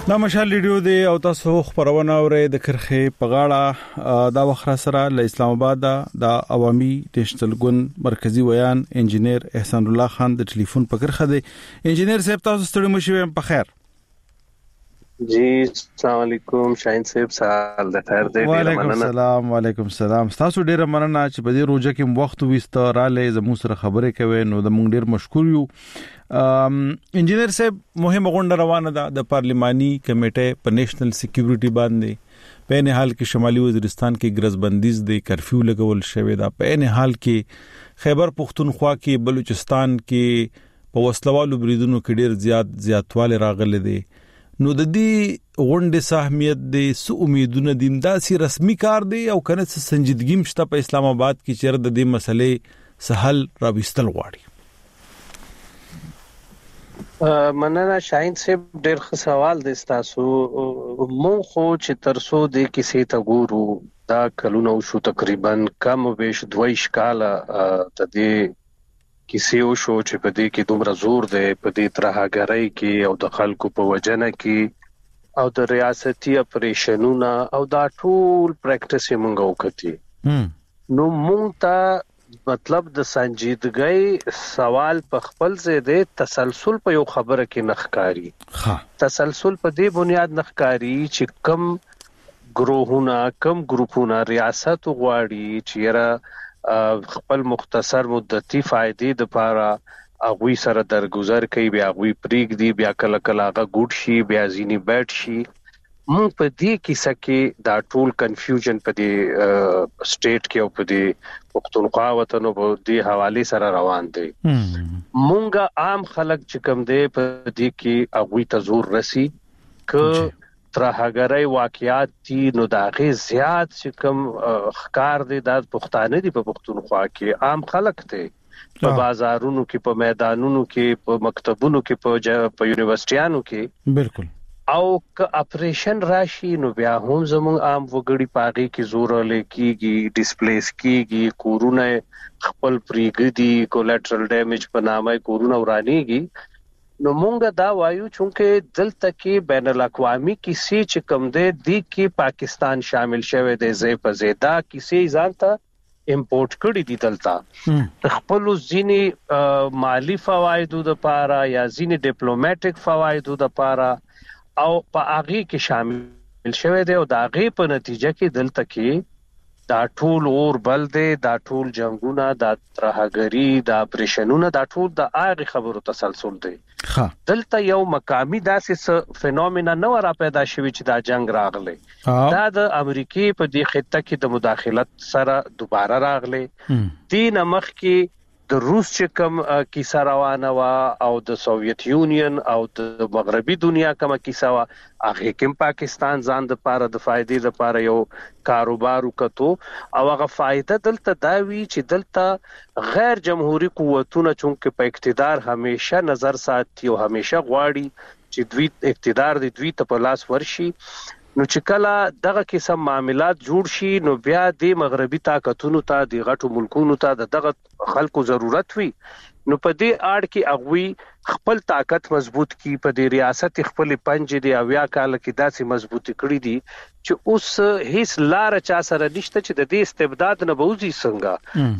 Speaker 2: دا مشال ریډیو دی او تاسو خبرونه اورئ د کرخه په غاړه دا وخت سره له اسلام آباد دا عوامي نېشنل ګوند مرکزی ویان انجینیر احسان الله خان د ټلیفون په کرخه دی. انجینیر صاحب تاسو ستړي مشوي په خیر؟
Speaker 7: جی السلام علیکم شاهین صاحب سال د خیر دی.
Speaker 2: وعلیکم السلام. وعلیکم السلام. تاسو ډیره مننه چې په دې روزه کې وخت وستراله زموږ سره خبرې کوي نو د مونږ ډیر مشکور یو. انجینیر صاحب مهمه غونډه روانه ده د پارلماني کمیټې په نېشنل سکیورټي باندې. په نه حال کې شمالي وزیرستان کې ګرځبندیز دی، کرفیو لګول شوی دا. په نه حال کې خیبر پختونخوا کې بلوچستان کې په وسلوالو بریدونو کې ډیر زیات زیاتواله راغلي دي. نو د دې غونډې سهمیت دي سو امیدونه دي داسي رسمي کار دی او کنه سنجیدګي مشته په اسلام آباد کې چیرې د دې مسلې سهل راوستل غواړي.
Speaker 7: مننه شاهین صاحب ډېر ښه سوال دی تاسو. مون خو چې ترسو د کیسې ته ګورو دا کلونه شو تقریبا کم بیش دویش کاله ته دې کیسې او شو چې په دې کې دومره زور دی په دې ترهګرۍ کې او د خلکو په وجنه کې او د ریاستي اپریشنونو او دا ټول پریکټیس یې مونږ وکړي. نو مونږ ته مطلب د سنجیدګۍ سوال په خپل ځای دی، تسلسل په یو خبره کې نخکاری. ها تسلسل په دې بنیاد نخکاری چې کم ګروهونه کم ګروپونه ریاست غواړي چې را خپل مختصر مدتي فائدې د پاره اغوی سره درگذر کوي، بیا اغوی پریګ دی، بیا کله کله هغه ګډ شي، بیا ځینی بیٹ شي. مونږ په دې کیسه کې دا ټول کنفیوژن په دې سټیټ کې او په دې پښتونخوا وطن په دې حواله سره روان دي. مونږ عام خلک چې کوم دي په دې کې اغوی ته زور رسی ک ترهګرۍ واقعیات دي نو داغه زیات چې کوم خکار دي د پښتانه دي په پښتونخوا کې عام خلک ته په بازارونو کې په میدانونو کې په مکتبونو کې په په یونیورسيټیانو کې بالکل او ک اپریشن راشي نو بیا هم زموږ عام وګړي پاغي کې زور لکېږي، ډیسپلیس کیږي، کورونه خپل پریګدي، کولیټرل ډیمیج په نامه کورونه ورانيږي. نو مونږ دا وایو چې دلته کې بین الاقوامي کیسې چې کوم دي د کې پاکستان شامل شوه دی زې په زیاده کیسې ځانته امپورټ کړی دي دلته خپل ځینی مالی فوایدو د پاره یا ځینی ډیپلوماټیک فوایدو د پاره او په هغه کې شامل شوه دی او د هغه په نتیجه کې دلته کې دا ټول اور بل دی، دا ټول جنگونه، دا ترهګری، دا اپریشنونه، دا ټول د هغه خبرو تسلسل دی. دلته یو مقامی داسې فینومینا نه را پیدا شوی چې دا جنگ راغلی. دا د امریکای په دې خطه کې د مداخلت سره دوباره راغلی. دین مخ کې د روس چې کوم کیسه روانه وا او د سوویت یونین او د مغربي دنیا کوم کیسه وا هغه کې پاکستان ځان د پاره د فائدې لپاره یو کاروبار وکړو او هغه فائدہ دلته دا وی چې دلته غیر جمهوریت قوتونه چونکه په اقتدار همیشه نظر ساتي او همیشه غواړي چې دوی اقتدار د دوی ته په لاس ورشي. نو چې کله دغه قسم معاملات جوړ شي نو بیا د مغربي طاقتونو ته د غټو ملکونو ته د دغه خلکو ضرورت وي. نو په دې اړ کې اغوي خپل طاقت مضبوط کی په دې ریاست خپل پنځه دی اویا کال کې داسې مضبوطی کړی دي چې اوس هیڅ لار چا سره نشته چې د دې استبداد نه بوزي. څنګه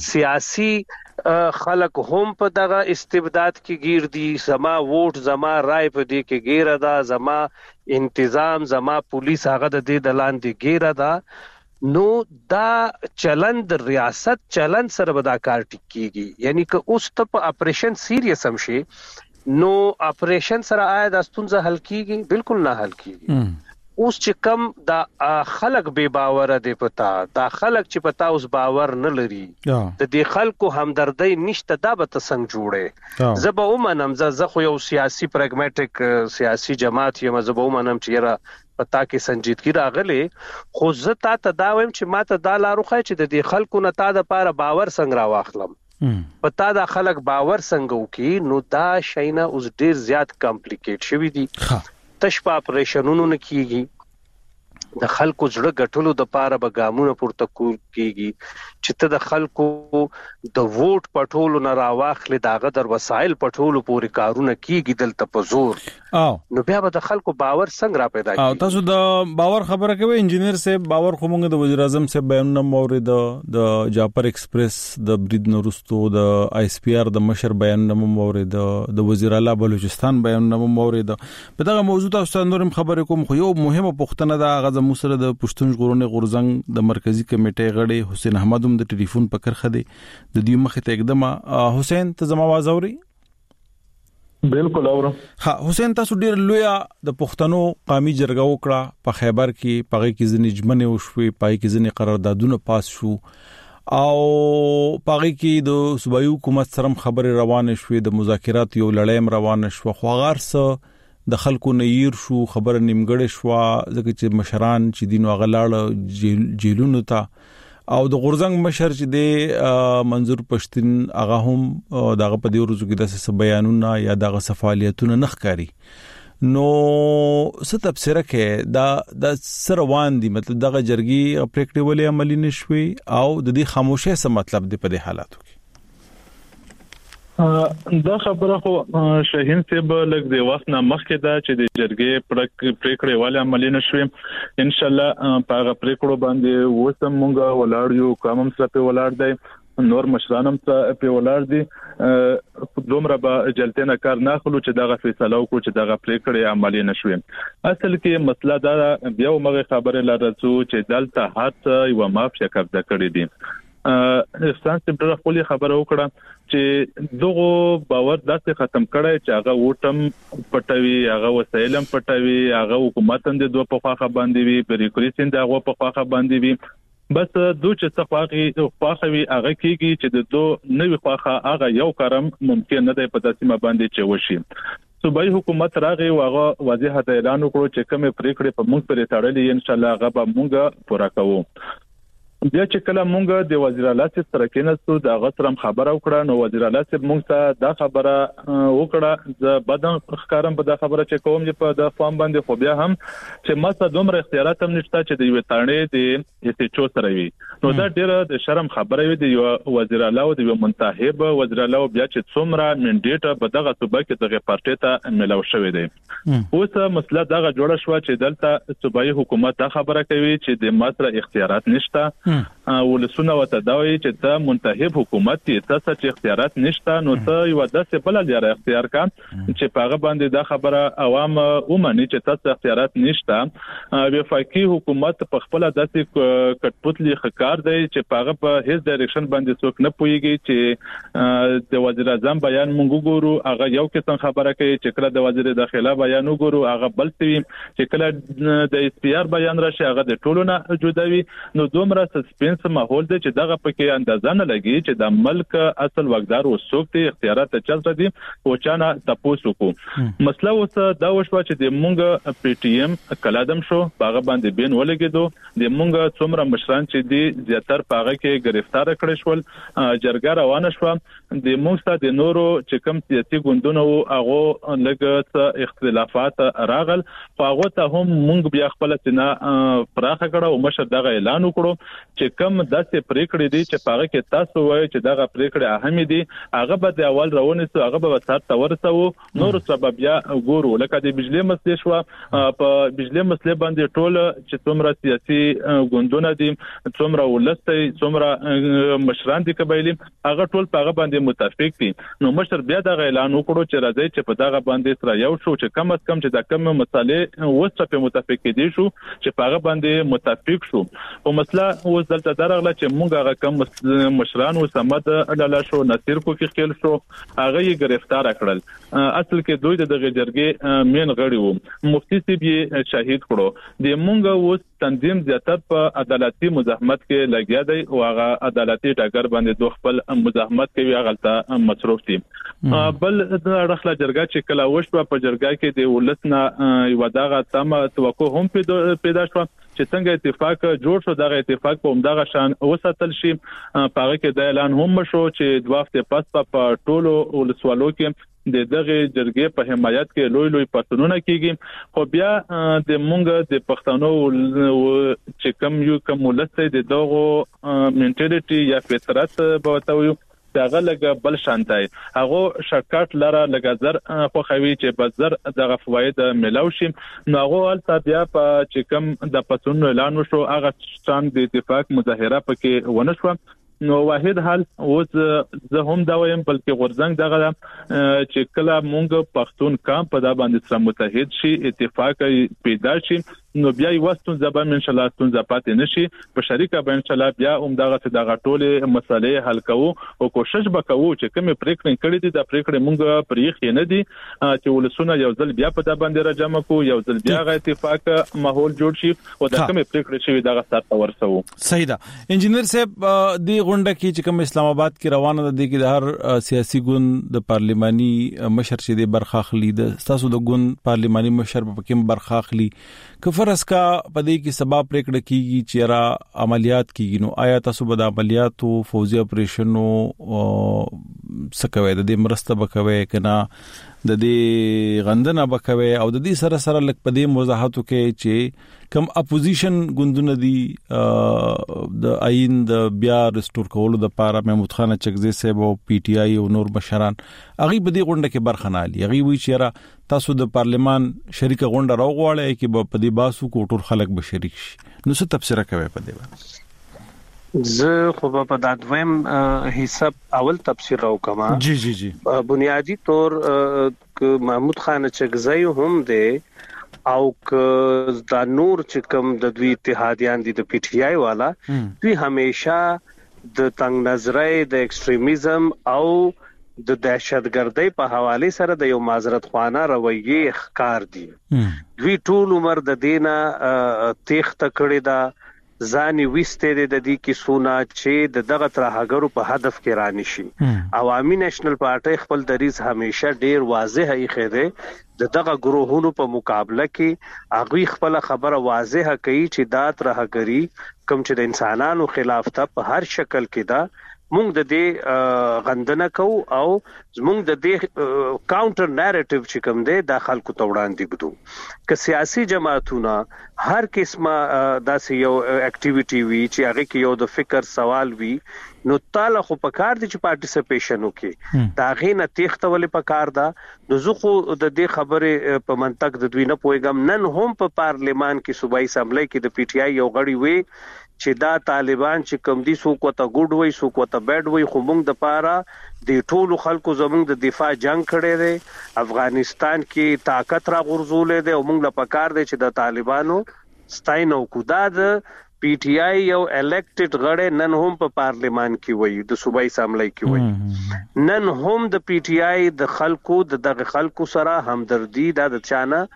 Speaker 7: سیاسي خلک هم په دغه استبداد کې گیر دي، زما ووټ زما رائے په دې کې ګیره ده، زما انتظام زما پولیس هغه د دې د لاندې ګیره ده. نو دا چلند ریاست چلند سره به دا کار ټیکيږي. یعنی که اوس ته په اپریشن سیریس هم شي نو اپریشن سره آیا د ستونزه حل کیږي؟ بالکل نه حل کیږي. اوس چې کم دا خلک بے باور دي پتا، دا خلک چې پتا اوس باور نه لري، د دې خلکو همدردی نشته، دا به څنګه جوړه؟ زه به ومنم زه خو یو سیاسي پراګماټیک سیاسي جماعت یم، زه به ومنم چې یاره پتا کې سنجیدګي راغلي، خو زه تا ته دا وایم چې ماته دا لارو خای چې د دې خلکو نه تا د پاره باور څنګه راواخلم، پتا دا خلک باور څنګه وکي. نو دا شینه اوس ډیر زیات کمپلیکیټ شوی دي. تش په اپریشنونو نه کیږي، د خلکو زړه ګټلو د پاره به ګامونه پورته کیږي چې ته د خلکو د ووټ پټولو نه راواخلې داغه در وسایل پټولو پورې کارونه کیږي دلته په زور نو بیا به د خلکو باور څنګه را پیدا کیږي.
Speaker 2: تاسو د باور خبره کوي انجینیر صاحب، باور خو موږ د وزیر اعظم صاحب بیانونه مورید، د جعفر ایکسپریس د برید نورستو د آی اس پی آر د مشر بیانونه مورید، د وزیر اعلی بلوچستان بیانونه مورید. په دغه موضوع تاسو نورم خبرې کوم، خو یو مهمه پوښتنه ده هغه د موسره د پښتون ژغورنې غورځنګ د مرکزی کمیټې غړي حسین احمد هم د ټلیفون په کرخه دی د دې مخه ته اقدمه. حسین ته زما आवाज اوري؟
Speaker 5: بالکل اورم.
Speaker 2: ها حسین، تاسو ډیر لوی د پښتنو قومي جرګه وکړه په خیبر کې، پغې کې ځنې جمنه وشوي، پای کې ځنې قراردادونه پاس شو او پغې کې د صوبایي حکومت سره خبرې روانه شوې، د مذاکرات یو لړۍ روانه شو، خو غارسه د خلکو نیر شو، خبره نیمګړې شو ځکه چې مشران چې دینو غلاړه جیل جیلونو ته او د غورځنګ مشر چې د منظور پښتون هغه هم دغه په دې ورځو کې د څه بیانونه یا دغه فعالیتونه نخکاری. نو څه تفسیر کې دا د سروان دي، مطلب دغه جرګي پریکټیولي عملی نشوي او د دې خاموشه څه مطلب دی په دې حالاتو کې؟
Speaker 5: دا خبره خو شاهین صاحب لږ د وخت نه مخکې دا چې د جرګې پریکړې والے عملی نشوي. ان شاء الله په هغه پریکړو باندې وسم مونږه ولاړ یو، کوم څه په ولاړ دی، نور مشرانم څه په ولاړ دي، دومره به جلتنه کار نه خلو چې دغه فیصله وکړو چې دغه پریکړې عملی نشوي. اصل کې مسله دا بیا موږ خبره لرځو چې دلته هڅه یو مافیا قبضه کړې دي. احسان صاحب ډېر خپل خبره وکړه چې دغه باور داسې ختم کړی چې هغه وټم پټوي، هغه وسایلم پټوي، هغه حکومت هم د دوه په خواخه باندې وي، بریکریسین دغه په خواخه باندې وي. بس دوی چې صفاقي خواخوي هغه کیږي چې د دوه نوې خواخه هغه یو کارم ممکن نه دی په تاسیمه باندې چې وشي. صوبایي حکومت راغی او هغه واضح اعلان وکړو چې کومه پریکړه په موږ پرې تړلې ان شاء الله هغه به موږ پوره کوو. بیا چې کله مونږ د وزیر اعلی سره کېناستو د غسرم خبره وکړه، نو وزیر اعلی سره مونږ ته دا خبره وکړه د بدن ښکارم په دا خبره چې کوم چې په د فارم باندې خو بیا هم چې ماته دومره اختیارات هم نشته چې د یو تانې د اس ایچ او سره وي. نو دا ډیره د شرم خبره وي د یو وزیر اعلی او د یو منتخب وزیر اعلی بیا چې څومره منډیټ په دغه صوبه کې دغه پارټي ته ملو شوی دی. اوس مسله دغه جوړه شو چې دلته صوبایي حکومت دا خبره کوي چې د ماته اختیارات نشته، ولسونه وته دا وایي چې ته منتخب حکومت ته تاسو چې اختیارات نشته، نو ته یو داسې بل لري اختیار کا چې پاغه باندې دا خبره عوام اومني چې تاسو اختیارات نشته. وفاقي حکومت په خپل داسې کټپوتلی خکار دی چې پاغه په هیڅ ډایرکشن باندې څوک نه پويږي چې د وزیر اعظم بیان مونږ ګورو هغه یو قسم خبره کوي، چې کله د وزیر داخله بیان وګورو هغه بل څه، چې کله د اس پی آر بیان راشي هغه د ټولو نه جوړوي. نو دومره سسپنس ماحول دی چې دغه پکې اندازه نه لګي چې د ملک اصل وګدار وسوک دي اختیارات چلته دي او چانه تاسو کو. مسله اوس دا وشو چې د مونږ پی ټی ایم کلادم شو باغ باندې بین ولګیدو، د مونږ څومره مشران چې دي زیاتر پاغه کې گرفتار کړي شول، جرګه روانه شو. د مونږ سره د نورو چې کوم سیاسي ګوندونه او هغه لګ اختلافات راغل، خو هغه ته هم مونږ بیا خپل سینا پراخه کړه او مشر دغه اعلان وکړو چې کوم داسې پریکړې دي چې پاغه کې تاسو وایي چې دغه پریکړې اهم دي، هغه به د اول راونی سو هغه به سات تورسو، نور سبب بیا ګورو. لکه د بجلی مسلې شو، په بجلی مسلې باندې ټول چې څومره سیاسي ګوندونه دي، څومره ولستي، څومره مشران دي قبایلی، هغه ټول پاغه باندې متفق دي. نو مشر بیا د اعلان وکړو چې راځي چې په دغه باندې سره یو شو چې کم از کم چې د کوم مسالې وسه په متفق دي شو چې پاغه باندې متفق شو. او مسله اوس دلته درغله چې مونږ هغه کم مشران او سمد اډاله شو، نصیر کو کې خل شو، هغه یې گرفتار کړل. اصل کې دوی د جرګې مین غړي وو، مفتي سی به شهید کړو. د مونږ اوس تنظیم زیاتره په عدالتي مزاحمت کې لګیا دی او هغه عدالتي ټاګر باندې دوه خپل مزاحمت کوي، هغه ته مصروف دي. بل د رخله جرګه چې کله وشو په جرګه کې د ولسنا یو دغه تم توقع هم پیدا شو چې څنګه اتفاق جوړ شو. دغه اتفاق په همدغه شان وساتل شي. پاره کې د اعلان هم شو چې دوه هفته پس په ټولو ولسوالو کې د دغه جرګې په حمایت کې لوی لوی پاتونونه کیږي خو بیا د مونږ د پښتنو چې کم یو کوم ولسته د دغه منټالیټي یا فطرت به وتاوي داغه لګ بل شانتای هغه شرکت لاره لګزر خو خوي چې بزر دغه فواید ملاو شي نو هغه البته بیا په چې کم د پاتون اعلان وشو هغه ستان د اتفاق مظاهره پکې ونشو نو واحد حل اوس زه هم دا وایم بلکې غورځنګ دغه چې کله مونږ پښتون کام په دا باندې سره متحد شي اتفاق پیدا شي نو بیا یو وستون زبان ان شاء الله ستون زپات نشي په شریکه به ان شاء الله بیا هم دغه دغه ټوله مسلې حل کوو او کوشش وکړو چې کوم پریکړې کړې دي د پریکړې مونږ پرېخ نه دي چې ولسونه یو ځل بیا په دا باندې راجمع کو یو ځل بیا غ اتفاق ماحول جوړ شي او دا کوم پریکړې شوی دغه سره ورسو
Speaker 2: صحیح ده انجینر صاحب دی غونډه کې چې کوم اسلام آباد کې روانه ده د هر سیاسي ګوند د پارلماني مشر چې د برخه اخلي د تاسو د ګوند پارلماني مشر په کوم برخه اخلي کفرس کا پدې کې سبب پریکړه کیږي چې را عملیات کیږي نو آیا تاسو به د عملیاتو فوزي اپریشنو سکوي د دې مرسته بکوي کنه د دې غندنه بکوي او د دې سره سره لک پدې وضاحتو کې چې کم اپوزیشن ګوندونه دي د آئین د بیا ريسټور کولو د پاره محمود خان چکزي صاحب او پی ټی آی او نور مشران اغي بدی غونډه کې برخه نه لري اغي وی چې تاسو د پارلمان شریک غونډه راوغواړئ کې په دې باسو کو ټول خلک به شریک شي نو څه تفسیر کوي په دې باندې
Speaker 7: زه خو په دادویم حساب اول تفسیر راوکما
Speaker 2: جی جی جی
Speaker 7: بنیادی طور محمود خان چکزي هم دی او ک دا نور چې کوم د دوی اتحادیان دي د پی ټی آی والا دوی همیشه د تنگ نظرۍ د ایکستریمیزم او د دهشتګردۍ په حواله سره د یو معذرت خوانه رویه ښکار دي دوی ټول عمر د دینه تیخت کړی دا ځاني وسته د دې کې سونا چې د دغه ترهګرو په هدف کې رانی شي عوامي نېشنل پارټي خپل دریز همیشه ډیر واضح یې خېده د دغه ګروهونو په مقابله کې هغه خپل خبره واضحه کوي چې دا ترهګری کوم چې د انسانانو خلاف ته په هر شکل کې دا مونږ د دې غندنه کو او مونږ د دې کاونټر نریټیو چې کوم دی د خلکو ته وړاندې بده ک سیاسي جماعتونه هر قسمه داسې یو اکټیویټي وی چې هغه کې یو د فکر سوال وی نو تعالی خو په کار دي چې پارټیسپیشن وکي دا غینه تختول په کار ده نو زه خو د دې خبره په منطق د دوی نه پويګم نن هم په پارلیمان کې صوبایي اسمبلی کې د پی ټی آی یو غړي وی چې دا طالبان چې کوم دي سو کو ته ګډ وای سو کو ته بیډ وای خو موږ د پاره د ټولو خلکو زموږ د دفاع جنگ کړي دي افغانستان کې طاقت را غورځولې دي او موږ له پکار دي چې د طالبانو ستاینو کو دا د پی ټی آی یو الیکټډ غړي نن هم په پارلیمان کې وای د صوبایي اسمبلی کې وای نن هم د پی ټی آی د خلکو د دغه خلکو سره همدردی د چانه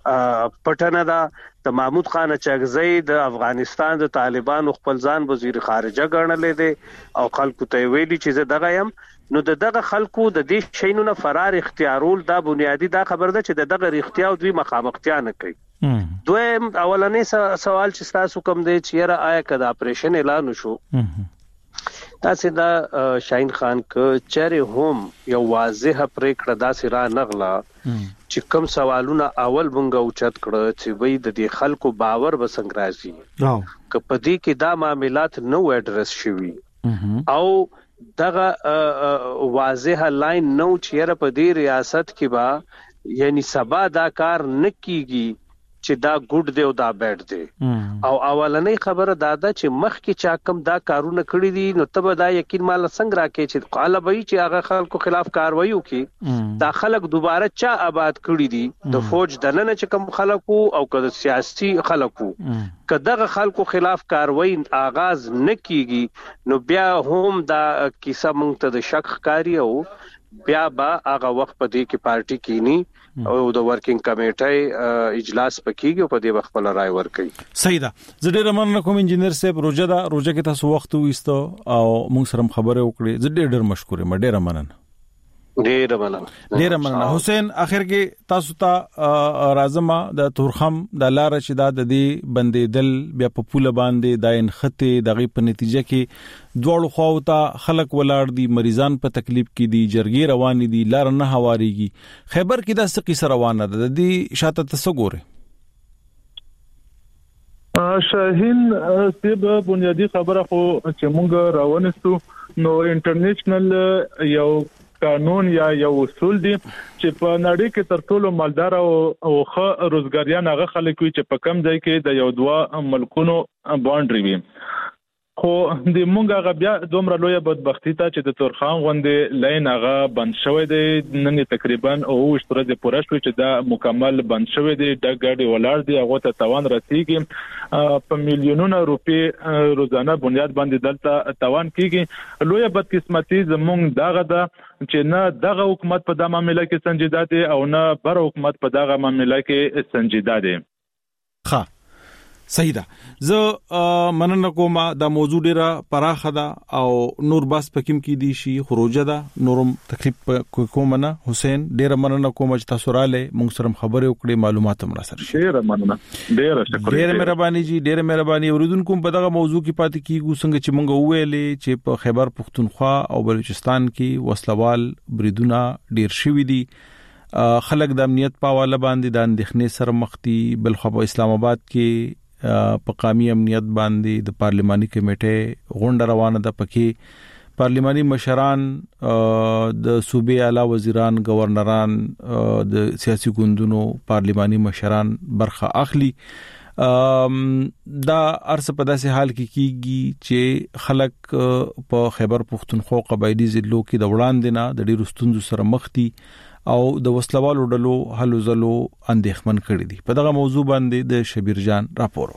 Speaker 7: پټنه دا د محمود خان چغزي د افغانستان د طالبانو خپل ځان وزیر خارجه ګڼلې دي او خلکو ته ویلي چې دغه يم نو دغه خلکو د دې شینو نه فرار اختیارول دا بنیادی دا خبر ده چې دغه اختیار دوی مخامختیا نه کوي دویم اولنې سوال چې تاسو کوم دی چې را آیا کدا اپریشن اعلان شو تاسو دا شاهین خان ک چېرې هم یو واضح پریکړه داسې را نغلا چې کوم سوالونه اول مونږ اوچت کړ چې وای د دې خلکو باور وسنګ راځي ک په دې کې دا معاملات نو اډرس شوي او دغه واضح لاین نو چیرې په دې ریاست کې با یعنی سبا دا کار نکېږي چې دا ګډ دی او دا بیډ دی او اولنې خبره دا ده چې مخ کې چا کم دا کارونه کړی دي نو تب دا یقین مال څنګه راکې چې قاله وی چې هغه خلکو خلاف کاروایی وکي دا خلک دوباره چا آباد کړی دي د فوج دننه چې کم خلکو او که سیاسي خلکو که دغه خلکو خلاف کاروایی آغاز نکېږي نو بیا هم دا کیسه مونږ ته د شک ښکاری او بیا با هغه وخت په دې کې پارټي کینی او د ورکینګ کمیټې اجلاس پکېږي په دې وخت په رائے ورکړي
Speaker 2: صحیح ده زه ډېر مننه کوم انجینر صاحب روزه دا روزه کې تاسو وخت وېستو او موږ سره خبرې وکړې زه ډېر ډېر مشکور یم ډېر مننه
Speaker 7: ډیر مننه
Speaker 2: ډیر مننه حسین. اخر کې تاسو ته رازمه د تورخم د لار چې دا د دې بندیدل بیا په پوله باندې د انخته دغه په نتیجه کې دوړو خو ته خلک ولاړ دي، مریضان په تکلیف کې دي، جرګې روان دي، لار نه هواريږي. خیبر کې د څه قصه روانه ده د دې شاته تاسو ګوره؟
Speaker 5: شاهین سیب بنیادی خبره خو چې مونږ راونستو نو انټرنیشنل یو قانون یا یو اصول دي چې په نړۍ کې تر ټولو مالدار او ښه روزګاریان هغه خلک وي چې په کم ځای کې د یو دوه ملکونو باونډري وي. خو د مونږ هغه بیا دومره لویه بدبختی ته چې د تورخان غوندې لین هغه بند شوی دی. نن تقریبا او ورځې پوره شوې چې دا مکمل بند شوی دی. د ګاډي ولاړ دی، هغه ته توان رسیږي په میلیونونو روپۍ روزانه بنیاد باندې دلته توان کیږي. لویه بدقسمتي زمونږ دغه ده چې نه دغه حکومت په دغه معاملې کې سنجیده دی او نه بر حکومت په دغه معاملې کې سنجیده دی.
Speaker 2: ښه صحیح ده. زه مننه کوم دا موضوع ډیره پراخه ده او نور بس پکیم کې دي شي خروجه ده نورم تکلیف کوم نه. حسین ډیره مننه کوم چې تاسو رااله موږ سره خبرې وکړې، معلومات هم را سره شي.
Speaker 5: ډیره مننه، ډیره شکر،
Speaker 2: ډیره مهرباني جی، ډیره مهرباني. اوریدونکو په دغه موضوع کې پاتې کیږو څنګه چې موږ ویلې چې په خیبر پختونخوا او بلوچستان کې وسلوال بریدونه ډیر شوي دي. خلک د امنیت په حواله باندې د اندېښنې سره مخ دي. بل خو په اسلام آباد کې په قومي امنیت باندې د پارلماني کمیټې غونډه روانه ده. پکې پارلماني مشران، د صوبې اعلی وزیران، گورنران، د سیاسي ګوندونو پارلماني مشران برخه اخلي. دا ارڅ په داسې حال کې کیږي چې خلک په خیبر پختونخوا قبایلی ضلعو کې د وړاندې نه د ډیرو ستونزو سره مخ دي او د وسلوالو ډلو هلو زلو اندېښمن کړي دي. په دغه موضوع باندې د شبیر جان راپور.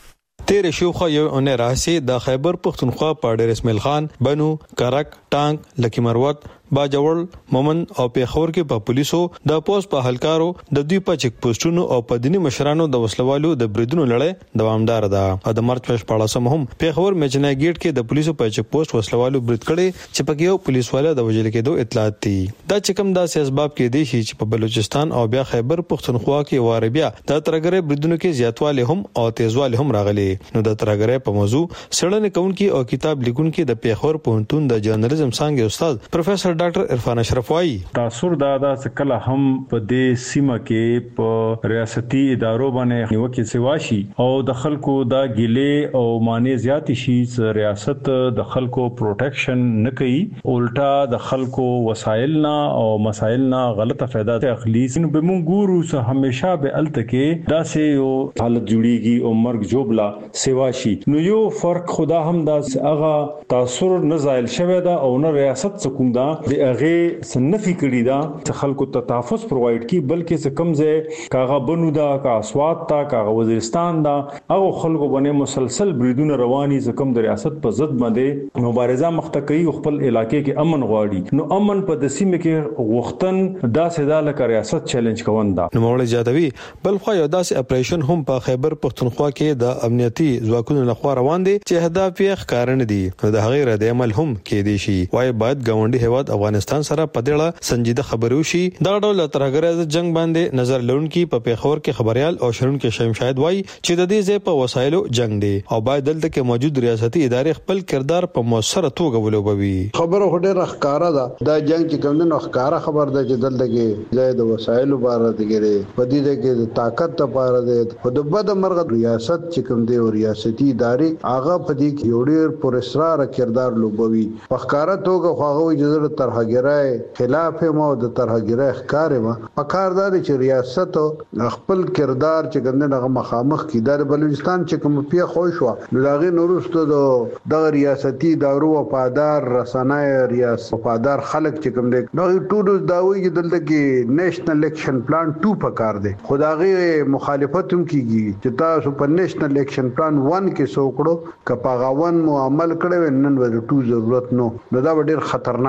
Speaker 8: تیر شوخه یو اونې راسي د خیبر پختونخوا په ډېر اسماعیل خان، بنو، کرک، ټانک، لکی مروت، باجوړ، مومن او پیښور کې په پولیسو د پوس په هلکارو د دوی په چک پوسټونو او په دینی مشرانو د وسلوالو د بریدونو لړۍ دوامدار ده. او د مارچ په شپاړسم هم پیښور میچنای گیټ کې د پولیسو په چک پوسټ وسلوالو برید کړي چې په یو پولیس والا د وژل کېدو اطلاعات دي. دا چې کوم داسې اسباب کې دي چې په بلوچستان او بیا خیبر پختونخوا کې واره بیا د ترګرې بریدونو کې زیاتواله هم او تیزواله هم راغلي. نو د ترګرې په موضوع سړنه کونکي او کتاب لیکونکي د پیښور پوهنتون د جرنالیزم څانګې استاد پروفیسور ډاکټر عرفان اشرف وايي
Speaker 9: تاثیر دا دا کله هم په دې سیمه کې په ریاستي ادارو باندې نیوکه سیواشي او د خلکو دا ګیلې او معنی زیات شي چې ریاست د خلکو پروټیکشن نه کوي، الټا د خلکو وسایل نه او مسایل نه غلطه فائدہ اخلي. نو به مونږ ګورو چې همیشه به التکه دا سه یو حالت جوړیږي او مرګ جوبلا سیواشي. نو یو فرق خدا هم دا هغه تاثیر نه زایل شوی دا او نه ریاست څخه دا د هغه سنفي کړی دا چې خلکو ته تحفظ پرووايډ کی، بلکې څه کم ځای کاغه بنو دا کا اسوات تا کاغه وزیرستان دا او خلکو باندې مسلسل بریدونه رواني چې کم د ریاست په ضد باندې مبارزه مخته کوي، خپل علاقې کې امن غواړي. نو امن په د سیمه کې وختن دا سدا لکه ریاست چیلنج کووندا.
Speaker 8: نو مولوی زیاتوي بل خو یو داسې اپریشن هم په خیبر پختونخوا کې د امنیتي ځواکونو لخوا روان دي چې هدف یې ښکارن دي. د هغې رد عمل هم کې دي شي. وايي باید ګاونډي هیواد افغانستان سره په دې سنجیده خبرو شي. دا ډول ترګره جنگ باندې نظر لرونکي په پیښور کې خبريال او شرون کې شیم شاهد وایي چې د دې ځای په وسایلو جنگ دی او باید دلته کې موجود ریاستي ادارې خپل کردار په موثره توګه ولوبوي.
Speaker 10: خبره هډه ښکارا ده دا جنگ چې کوم نه ښکارا خبر ده چې دلته کې ځای د وسایلو بار دي په دې کې د طاقت لپاره ده په د بد مرغ ریاست چې کوم دی او ریاستي ادارې هغه په دې کې یوډیر پر اصرار کردار لوبوي. په ښکارا توګه خو هغه اجازه ترهګرای خلاف مو د ترهګرای ښکارې ما په کار دار چې ریاست خپل کردار چې ګندنه مخامخ کی د بلوچستان چې کوم پی خوښ و نو لاغه نورسته د ریاستي ادارو وفادار رسنای ریاست وفادار خلک چې کوم دي نو ټول دا وایي چې دلته کې نېشنل الیکشن پلان ټو په کار دی. خدایي مخالفت هم کیږي چې تاسو په نېشنل الیکشن پلان ون کې سوکړو کپاغاون مو عمل کړو نن ور ټو ضرورت نو نو دا ډېر خطرناک.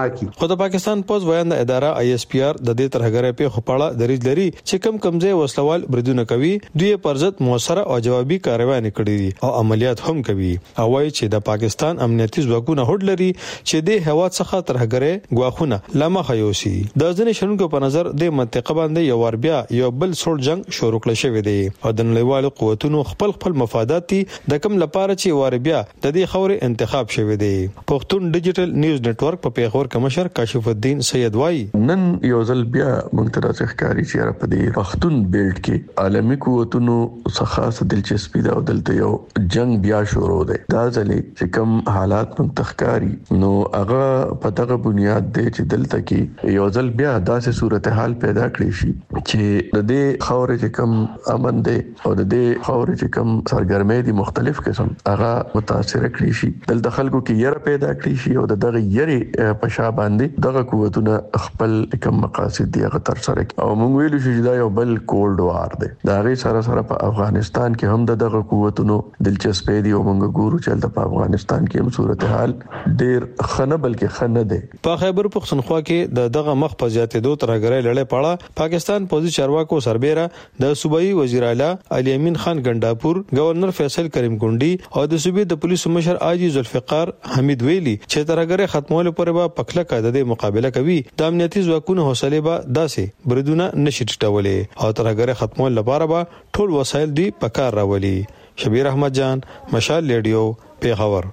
Speaker 8: او د پاکستان پوز ویاند اداره آی ایس پی آر د دې ترهګرۍ په خپاړه دریځ لري چې کم کمزې وسلوال بریدونه کوي دوی پر ضد موثره او جوابي کاروایی کړې دي او عملیات هم کوي او وايي چې د پاکستان امنیتي ځواکونه هوډ لري چې د هوا څخه ترهګرۍ غواخونه لمخه یوسي د ځنې شنونکو په نظر د منطقه باندې یو ور بیا یو بل سوړ جنگ شروع کړل شوی دی او د نړیوالو قوتونو خپل خپل مفادات د کم لپاره چې ور بیا د دې خوري انتخاب شوی دی پښتون ډیجیټل نیوز نتورک په پیغور کمشر کاشف الدین سید وای
Speaker 11: نن یو ځل بیا موږ ته ښکاری چې را پدې پښتون بیلټ کې عالمي قوتونو څخه دلچسپي دا دلته یو جنگ بیا شروع دی دا ځلې چې کم حالات منتخکاری نو هغه په دغه بنیاد دی چې دلته کې یو ځل بیا داسې صورتحال پیدا کړی شي چې د دې خاورې چې کم امن دی او د دې خاورې چې کم سرګرمۍ دي مختلف قسم هغه متاثر کړی شي دلته خلکو کې یره پیدا کړی شي او دغه یری په شا باندې دغه قوتونه خپل کم مقاصد دی هغه تر سره او موږ ویلو چې دا یو بل کولډ وار دی دا غي سره سره په افغانستان کې هم دغه قوتونو دلچسپي دی او موږ ګورو چې د افغانستان کې هم صورتحال ډیر خنه بلکې خنه دی
Speaker 8: په خیبر پختونخوا کې د دغه مخ په زیاتېدو ترهګرۍ لړۍ پاړه پاکستان پوزي چارواکو سربېره د صوبایي وزیر اعلی علي امین خان ګنداپور گورنر فیصل کریم ګونډي او د صوبې د پولیسو مشر آجی ذوالفقار حمید ویلي چې ترهګرۍ ختمولو پر به پخله کاده د مقابله کوي د امنیتي ځواکونو حوصله به داسې بریدونه نشي ټټولې او ترهګرۍ ختمول لپاره به ټول وسایل دی پکار راولي شبیر احمد جان مشال ریډیو پیښور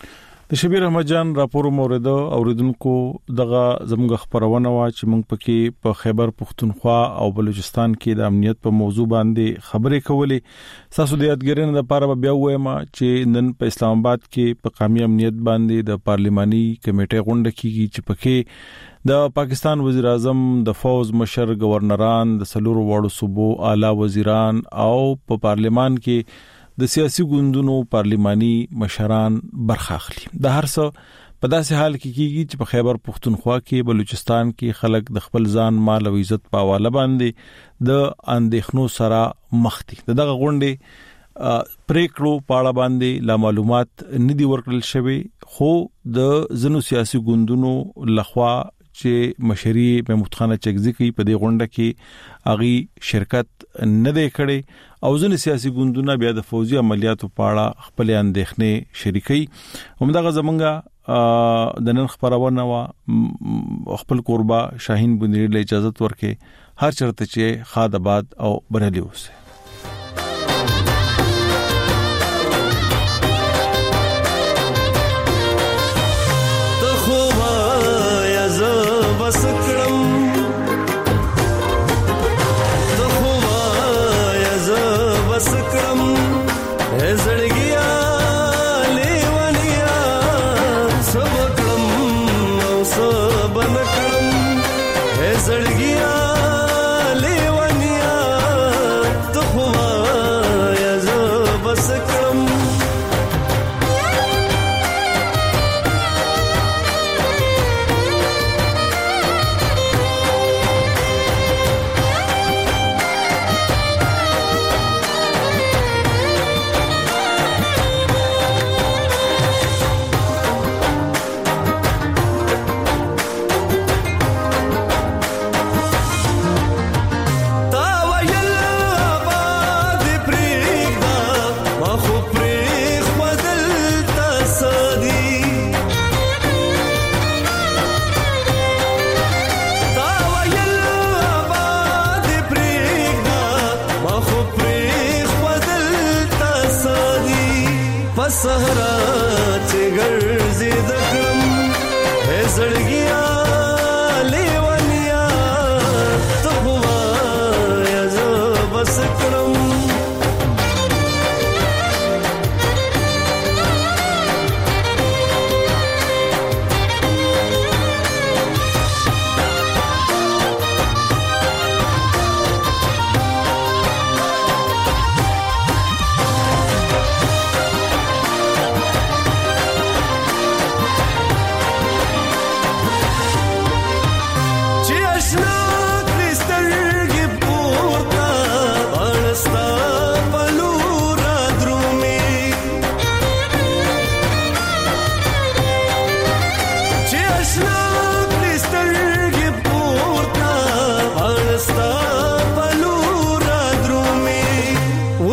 Speaker 2: د شبیر احمد جان راپور مورید اوریدونکو دغه زموږ خبرونه وا چې موږ پکې په خیبر پختونخوا او بلوچستان کې د امنیت په موضوع باندې خبرې کولې تاسو د یادګارۍ لپاره بیا وایم چې نن په اسلام آباد کې په قومي امنیت باندې د پارلماني کمیټې غونډه کیږي چې پکې د پاکستان وزیر اعظم د فوز مشر گورنران د سلور وړو صوبو اعلی وزیران او په پارلمان کې د سیاسي ګوندونو پارلماني مشران برخه اخلي د هر څه په داسې حال کې کیږي چې په خیبر پختونخوا کې بلوچستان کې خلک د خپل ځان مال او عزت په حواله باندې د اندېښنو سره مخ دي دغه غونډې پریکړو پاړه باندې لا معلومات ندي ورکړل شوی خو د زنو سیاسي ګوندونو لخوا چې مشري محمود خان چغزي کوي په دې غونډه کې اغي شرکت نه دی کړي او ځنې سیاسي ګوندونه بیا د فوزي عملیاتو په اړه خپل اندېښنې شریکي همدغه زمونږه د نن خبرونه وا خپل قربا شاهین بندري له اجازه ورکې هر چرته چې خاد آباد او برهلي اوسه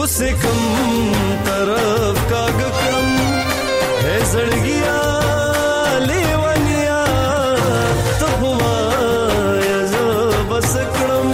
Speaker 6: से कम तरफ काग कम है जड़गिया लेवनिया तो हुआ यज़ बस कम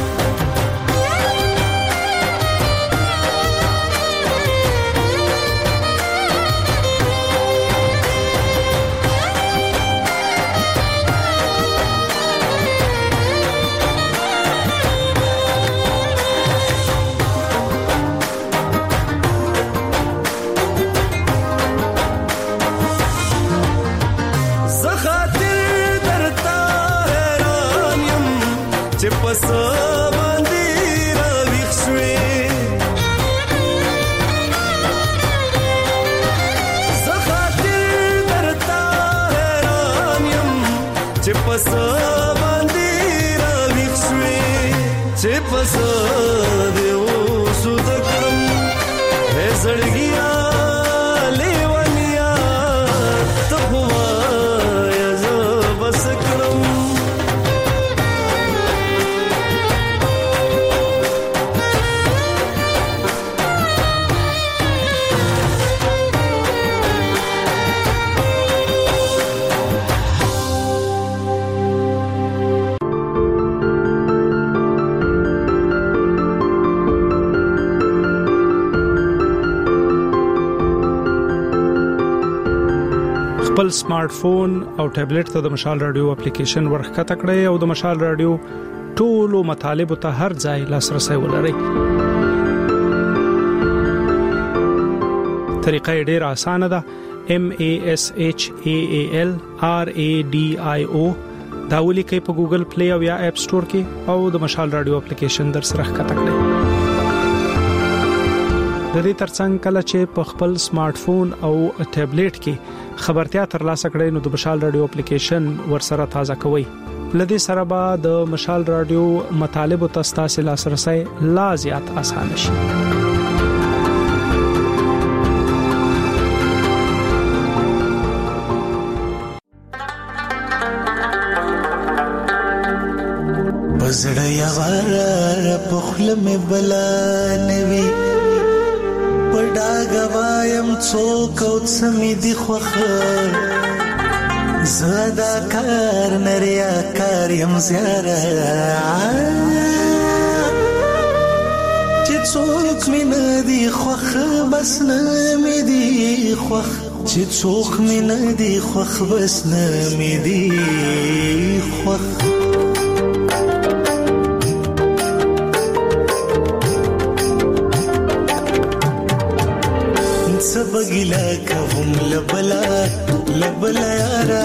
Speaker 1: خپل سمارټ فون او ټابلیټ ته د مشال رادیو اپلیکیشن ورخکته کړئ او د مشال رادیو ټولو مطالب ته هر ځای لاسرسي ولرئ. طریقه ډیره اسانه ده. M A S H A A L R A D I O دا ولیکئ په ګوګل پلی او یا اپ سٹور کې او د مشال رادیو اپلیکیشن در سره ښکته کړئ. د دې ترڅنګ کله چې په خپل سمارټ فون او ټابلیټ کې خبرتیا ترلاسه کړئ نو د مشال رادیو اپلیکیشن ورسره تازه کوئ. لدې سره به د مشال رادیو مطالب او تاسو لاسرسي لا زیات اسانه شي.
Speaker 6: بزړه یوار په خله مې بلا نوي پډا غوایم څوک او سمې دی خوخه زدا کار نریا کار يم زیاره چې څوک مې نه دی خوخه بس نه مې دی خوخ چې څوک مې نه دی خوخ بس نه مې دی خوخ سبګلا کوم لبلا لبلا یارا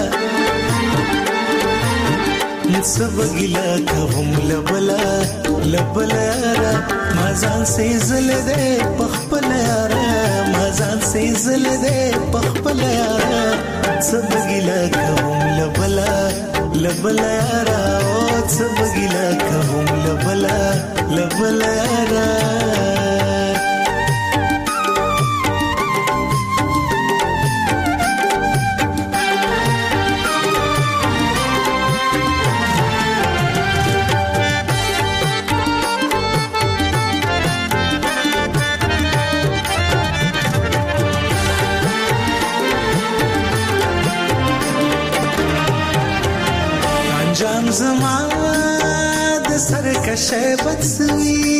Speaker 6: سبګلا کوم لبلا لبلا یارا مازان سي زل دې پخپل یارا مازان سي زل دې پخپل یارا سبګلا کوم لبلا لبلا یارا او سبګلا کوم لبلا لبلا یارا زما د سرکشه بڅوي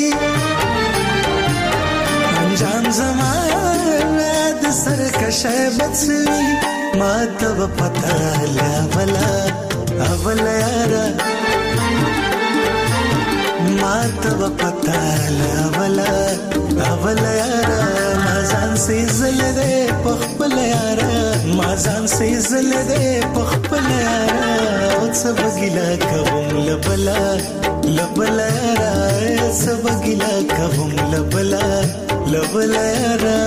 Speaker 6: انجام زما د سرکشه بڅوي ما ته پتا لا بلا اول یارا ما ته پتا لا بلا اول یارا مازان سي زل دې پخپل یارا مازان سي زل دې پخپل یارا سبګلا کوم لبلا لبلا را سبګلا کوم لبلا لبلا را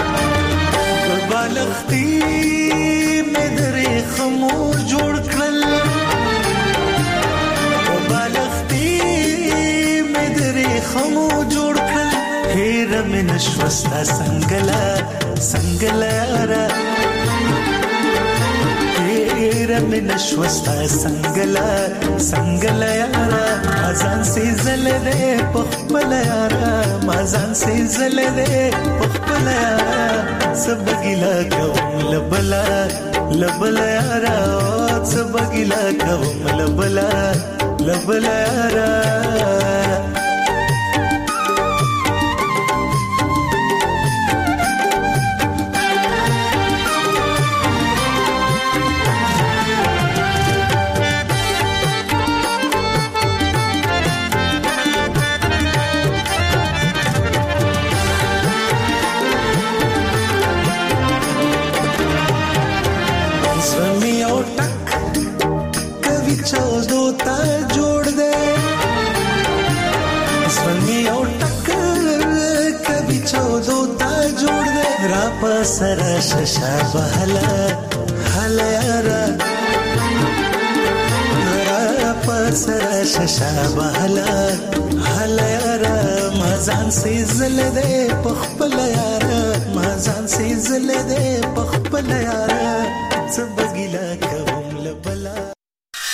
Speaker 6: انجام زما خمو جوړ کړل هیر من شوستا سنگلا سنگلا یارا هیر من شوستا سنگلا سنگلا یارا مازان سي زل دې پخپل یارا مازان سي زل دې پخپل یارا سبګلا کوم لبلا لبلا یارا سبګلا کوم لبلا لبلا یارا سرا ششا بهلا هلا یارا را پسرا ششا بهلا هلا یارا مازان سي زل دې پخپل یارا مازان سي زل دې پخپل یارا سبګلا کوم لبلا